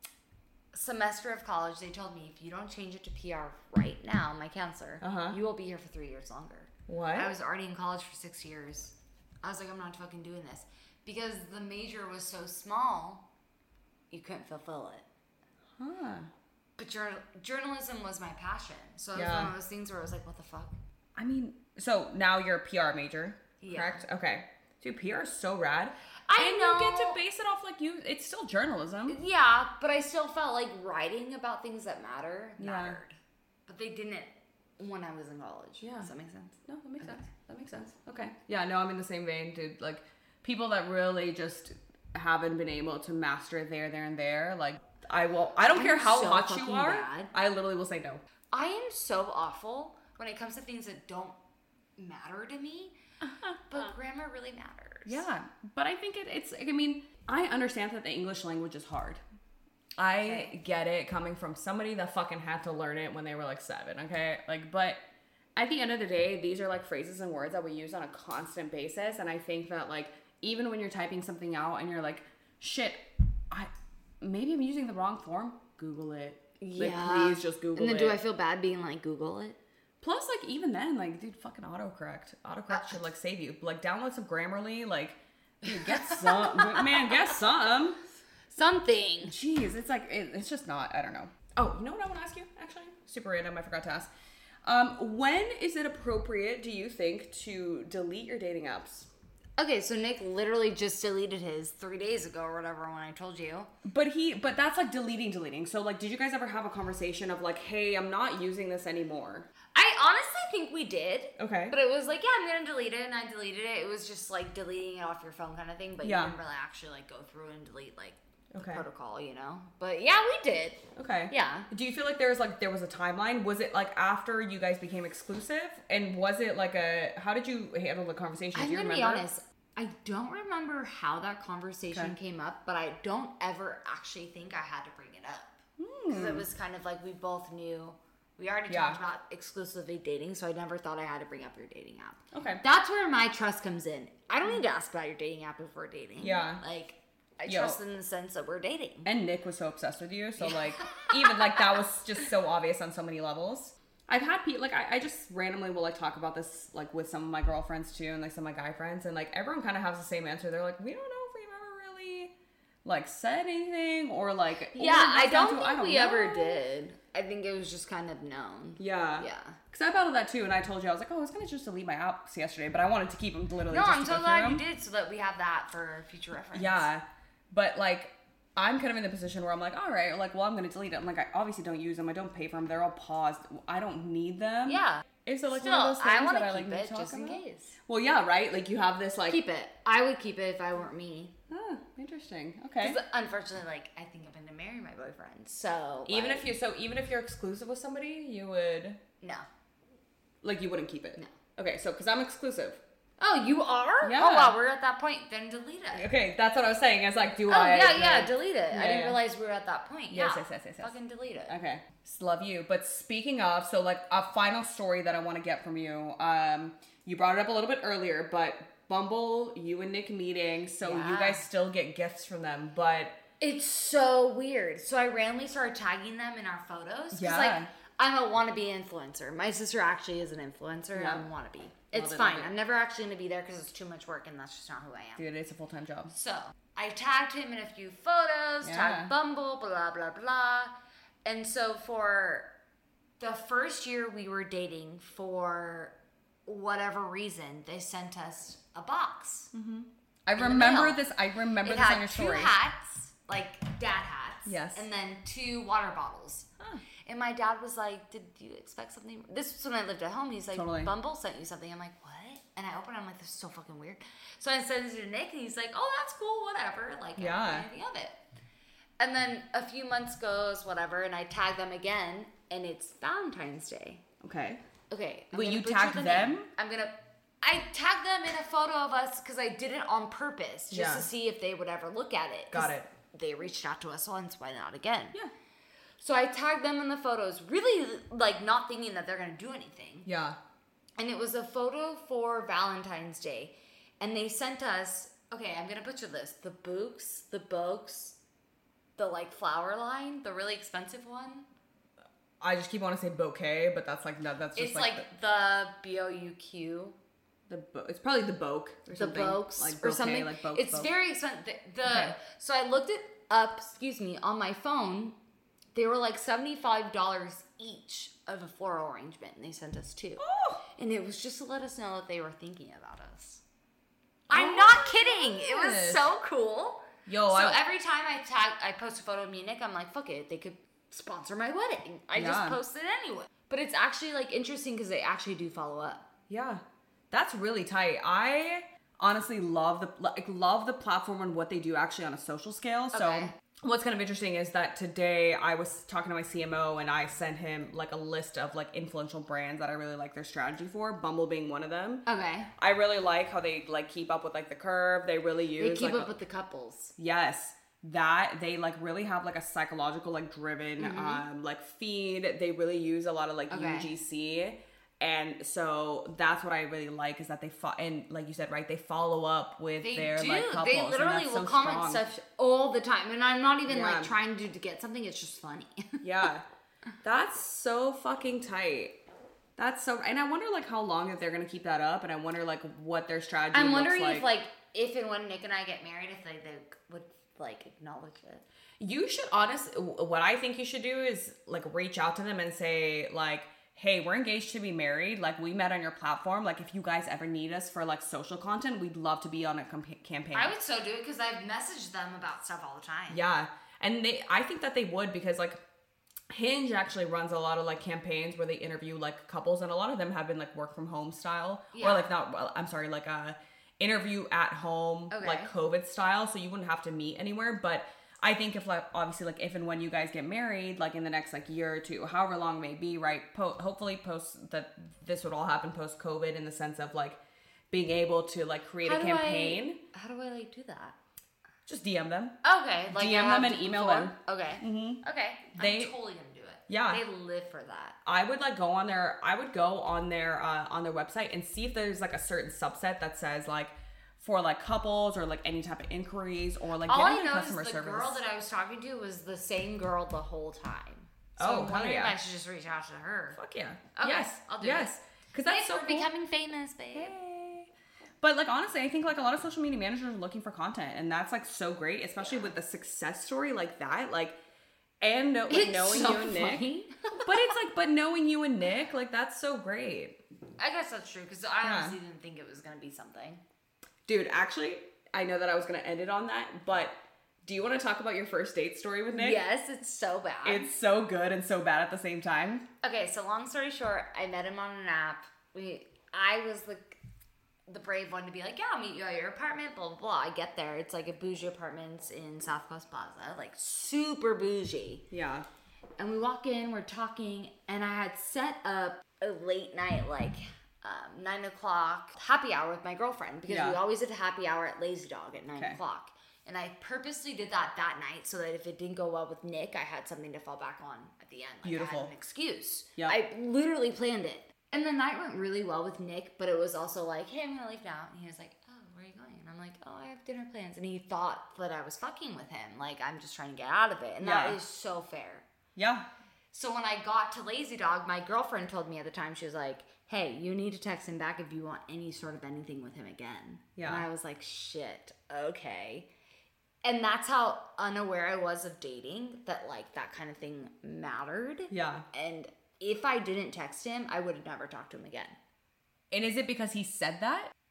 semester of college. They told me if you don't change it to P R right now, my counselor, uh-huh. you will be here for three years longer. What? I was already in college for six years. I was like, I'm not fucking doing this because the major was so small, you couldn't fulfill it. Huh. But journal- journalism was my passion, so it was Yeah. one of those things where I was like, what the fuck? I mean, so now you're a P R major, Yeah. correct? Okay. Dude, P R is so rad. I and know. you get to base it off like you. It's still journalism. Yeah, but I still felt like writing about things that matter Yeah. mattered. But they didn't when I was in college. Yeah. Does that make sense? No, that makes Okay. sense. That makes sense. Okay. Yeah, no, I'm in the same vein, dude. Like, people that really just haven't been able to master it there, there, and there, like, I will, I don't I'm care how so hot you fucking are, bad. I literally will say no. I am so awful when it comes to things that don't matter to me, but grammar really matters. Yeah, but I think it, it's, I mean, I understand that the English language is hard. I okay. get it coming from somebody that fucking had to learn it when they were like seven, okay? Like, but at the end of the day, these are like phrases and words that we use on a constant basis. And I think that like, even when you're typing something out and you're like, shit, I maybe I'm using the wrong form, Google it. Yeah. Like, please just Google it. And then it. do I feel bad being like, Google it? Plus, like, even then, like, dude, fucking autocorrect. Autocorrect uh, should, like, save you. Like, download some Grammarly. Like, dude, get some. Man, get some. Something. Jeez, it's like, it, it's just not, I don't know. Oh, you know what I want to ask you, actually? Super random, I forgot to ask. Um, when is it appropriate, do you think, to delete your dating apps? Okay, so Nick literally just deleted his three days ago or whatever when I told you. But he, but that's like deleting, deleting. So like, did you guys ever have a conversation of like, hey, I'm not using this anymore? I honestly think we did. Okay. But it was like, yeah, I'm going to delete it, and I deleted it. It was just like deleting it off your phone kind of thing, but yeah. You didn't really actually like go through and delete like okay. protocol, you know? But yeah, we did. Okay. Yeah. Do you feel like there was like, there was a timeline? Was it like after you guys became exclusive? And was it like a, how did you handle the conversation? I'm Do you gonna remember? be honest. I don't remember how that conversation okay. came up, but I don't ever actually think I had to bring it up. Because mm. it was kind of like we both knew, we already yeah. talked about exclusively dating, so I never thought I had to bring up your dating app. Okay. That's where my trust comes in. I don't need to ask about your dating app if we're dating. Yeah. Like, I Yo. trust in the sense that we're dating. And Nick was so obsessed with you, so like, even like that was just so obvious on so many levels. I've had people, like, I, I just randomly will, like, talk about this, like, with some of my girlfriends, too, and, like, some of my guy friends, and, like, everyone kind of has the same answer. They're like, we don't know if we've ever really, like, said anything, or, like... Yeah, I don't think I don't we know. ever did. I think it was just kind of known. Yeah. Yeah. Because I battled that, too, and I told you, I was like, oh, I was going to just delete my apps yesterday, but I wanted to keep them literally No, just I'm to so go glad through you them. did, so that we have that for future reference. Yeah. But, like... I'm kind of in the position where I'm like, all right, like, well, I'm going to delete it. I'm like, I obviously don't use them. I don't pay for them. They're all paused. I don't need them. Yeah. Is it like Still, one of those things I want that to I like keep need it to talk just in about? case. Well, yeah, right? Like, you have this, like... Keep it. I would keep it if I weren't me. Oh, interesting. Okay. Because unfortunately, like, I think I'm going to marry my boyfriend, so... Even like, if you, so even if you're exclusive with somebody, you would... No. Like, you wouldn't keep it? No. Okay, so, because I'm exclusive. Oh, you are? Yeah. Oh, wow, we're at that point. Then delete it. Okay, that's what I was saying. It's like, do oh, I... Oh, yeah, yeah, delete it. Yeah, I didn't yeah. realize we were at that point. Yes, yeah. yes, yes, yes, yes. Fucking delete it. Okay. Just love you. But speaking of, so, like, a final story that I want to get from you. Um, you brought it up a little bit earlier, but Bumble, you and Nick meeting, so yeah. you guys still get gifts from them, but... It's so weird. So I randomly started tagging them in our photos. Yeah. Like, I'm a wannabe influencer. My sister actually is an influencer, yeah. and I'm a wannabe. It's it, fine. It. I'm never actually going to be there because it's too much work, and that's just not who I am. Dude, it's a full-time job. So, I tagged him in a few photos, yeah. tagged Bumble, blah, blah, blah. And so, for the first year we were dating, for whatever reason, they sent us a box. Mm-hmm. I remember this. I remember it this had on your story. Two hats, like dad hats. Yes. And then two water bottles. Huh. And my dad was like, did you expect something? This was when I lived at home. He's like, totally. Bumble sent you something. I'm like, what? And I opened it. I'm like, this is so fucking weird. So I sent it to Nick, and he's like, oh, that's cool, whatever. Like, I yeah. don't think anything of it. And then a few months goes, whatever, and I tag them again, and it's Valentine's Day. Okay. Okay. Will you tag the them? Name. I'm going to... I tagged them in a photo of us because I did it on purpose, just yeah. to see if they would ever look at it. Got it. They reached out to us once, why not again? Yeah. So I tagged them in the photos, really, like, not thinking that they're going to do anything. Yeah. And it was a photo for Valentine's Day. And they sent us, okay, I'm going to butcher this, the Books, the Bokes, the, like, flower line, the really expensive one. I just keep wanting to say bouquet, but that's, like, no, that's just, it's like... It's, like, the, the B O U Q. The bo- It's probably the Boke or something. The Bokes like bouquet, or something. Like Boke, it's Boke. very expensive. The, the okay. So I looked it up, excuse me, on my phone. They were like seventy-five dollars each of a floral arrangement, and they sent us two. Oh. And it was just to let us know that they were thinking about us. Oh, I'm not kidding. It was so cool. Yo, so I, every time I tag, I post a photo of me and Nick, I'm like, fuck it, they could sponsor my wedding. I yeah. just posted anyway. But it's actually like interesting because they actually do follow up. Yeah, that's really tight. I honestly love the like love the platform and what they do actually on a social scale. So. Okay. What's kind of interesting is that today I was talking to my C M O and I sent him like a list of like influential brands that I really like their strategy for, Bumble being one of them. Okay. I really like how they like keep up with like the curve. They really use They keep like, up with the couples. Yes. That they like really have like a psychological like driven mm-hmm. um like feed. They really use a lot of like okay. U G C. And so that's what I really like is that they fo- and like you said, right? They follow up with they their do. like couples. They literally will so comment strong. Stuff all the time, and I'm not even yeah. like trying to, to get something. It's just funny. Yeah, that's so fucking tight. That's so, and I wonder like how long that they're gonna keep that up, and I wonder like what their strategy. I'm wondering looks like. if like if and when Nick and I get married, if they, they would like acknowledge it. You should honestly. What I think you should do is like reach out to them and say like, hey, we're engaged to be married. Like, we met on your platform. Like, if you guys ever need us for, like, social content, we'd love to be on a comp- campaign. I would so do it because I've messaged them about stuff all the time. Yeah. And they, I think that they would because, like, Hinge actually runs a lot of, like, campaigns where they interview, like, couples. And a lot of them have been, like, work from home style. Yeah. Or, like, not, well, I'm sorry, like, a interview at home, okay. like, COVID style. So you wouldn't have to meet anywhere. But I think if like obviously like if and when you guys get married, like in the next like year or two, however long it may be, right? Po- hopefully post that this would all happen post COVID in the sense of like being able to like create how a campaign. I, how do I like do that? Just D M them. Okay, like D M them and email before? them. Okay. Mm-hmm. Okay. They, I'm totally gonna do it. Yeah. They live for that. I would like go on their. I would go on their uh, on their website and see if there's like a certain subset that says like. For like couples or like any type of inquiries or like all getting I know customer is the service. girl that I was talking to was the same girl the whole time. So oh, I'm wondering yeah. if I should just reach out to her. Fuck yeah. Okay, yes, I'll do yes. it. Because that's Thanks so for cool. becoming famous, babe. Hey. But like honestly, I think like a lot of social media managers are looking for content, and that's like so great, especially yeah. with the success story like that. Like, and no, like, knowing so you and funny. Nick. But it's like, but knowing you and Nick, like that's so great. I guess that's true because I yeah. honestly didn't think it was gonna be something. Dude, actually. I know that I was going to end it on that, but do you want to talk about your first date story with Nick? Yes, it's so bad. It's so good and so bad at the same time. Okay, so long story short, I met him on an app. We, I was the, the brave one to be like, yeah, I'll meet you at your apartment, blah, blah, blah. I get there. It's like a bougie apartments in South Coast Plaza, like super bougie. Yeah. And we walk in, we're talking, and I had set up a late night, like... Um, nine o'clock happy hour with my girlfriend because yeah. we always did a happy hour at Lazy Dog at nine okay. o'clock. And I purposely did that that night so that if it didn't go well with Nick, I had something to fall back on at the end. Like Beautiful. I had an excuse. Yeah. I literally planned it. And the night went really well with Nick, but it was also like, hey, I'm going to leave now. And he was like, oh, where are you going? And I'm like, oh, I have dinner plans. And he thought that I was fucking with him. Like, I'm just trying to get out of it. And yeah. that is so fair. Yeah. So when I got to Lazy Dog, my girlfriend told me at the time, she was like, hey, you need to text him back if you want any sort of anything with him again. Yeah. And I was like, shit, okay. And that's how unaware I was of dating, that like that kind of thing mattered. Yeah. And if I didn't text him, I would have never talked to him again. And is it because he said that?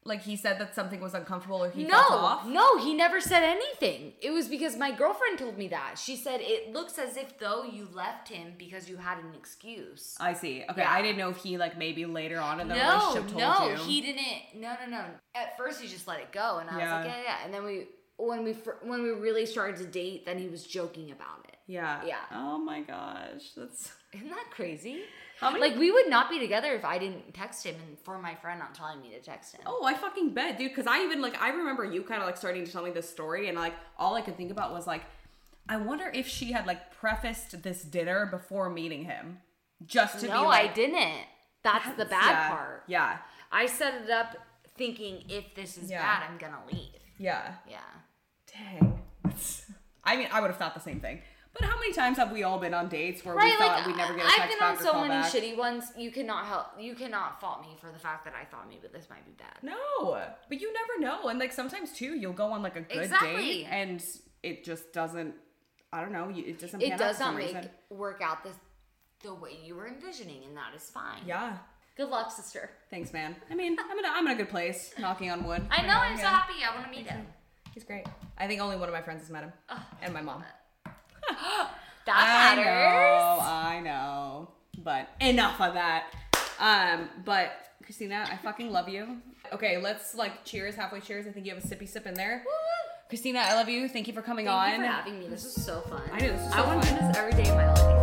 Like, he said that something was uncomfortable or he no, felt off? No, he never said anything. It was because my girlfriend told me that. She said, it looks as if, though, you left him because you had an excuse. I see. Okay, yeah. I didn't know if he, like, maybe later on in the no, relationship told no, you. No, he didn't. No, no, no. At first, he just let it go. And I yeah. was like, yeah, yeah. And then we, when we when we really started to date, then he was joking about it. Yeah. Yeah. Oh, my gosh. That's... Isn't that crazy? How many... Like, we would not be together if I didn't text him and for my friend not telling me to text him. Oh, I fucking bet, dude. Because I even, like, I remember you kind of, like, starting to tell me this story. And, like, all I could think about was, like, I wonder if she had, like, prefaced this dinner before meeting him. Just to no, be like... No, I didn't. That's, That's the bad yeah, part. Yeah. I set it up thinking, if this is yeah. bad, I'm going to leave. Yeah. Yeah. Dang. I mean, I would have thought the same thing. But how many times have we all been on dates where right, we thought like, we'd never get a text back or call back? I've been on so many back. shitty ones. You cannot help. You cannot fault me for the fact that I thought maybe this might be bad. No, but you never know. And like sometimes too, you'll go on like a good exactly. date and it just doesn't. I don't know. It doesn't. Pan it does out for not some make reason. work out the the way you were envisioning, and that is fine. Yeah. Good luck, sister. Thanks, man. I mean, I'm in a, I'm in a good place. Knocking on wood. I know. Right I'm now, so yeah. happy. I want to meet him. He's great. I think only one of my friends has met him, oh, and my mom. That matters. I know, I know. But enough of that. Um, but Christina, I fucking love you. Okay, let's like cheers, halfway cheers. I think you have a sippy sip in there. Woo! Christina, I love you. Thank you for coming Thank on. Thank you for having me. This was so fun. I know, this was so I fun. want to do this every day of my life.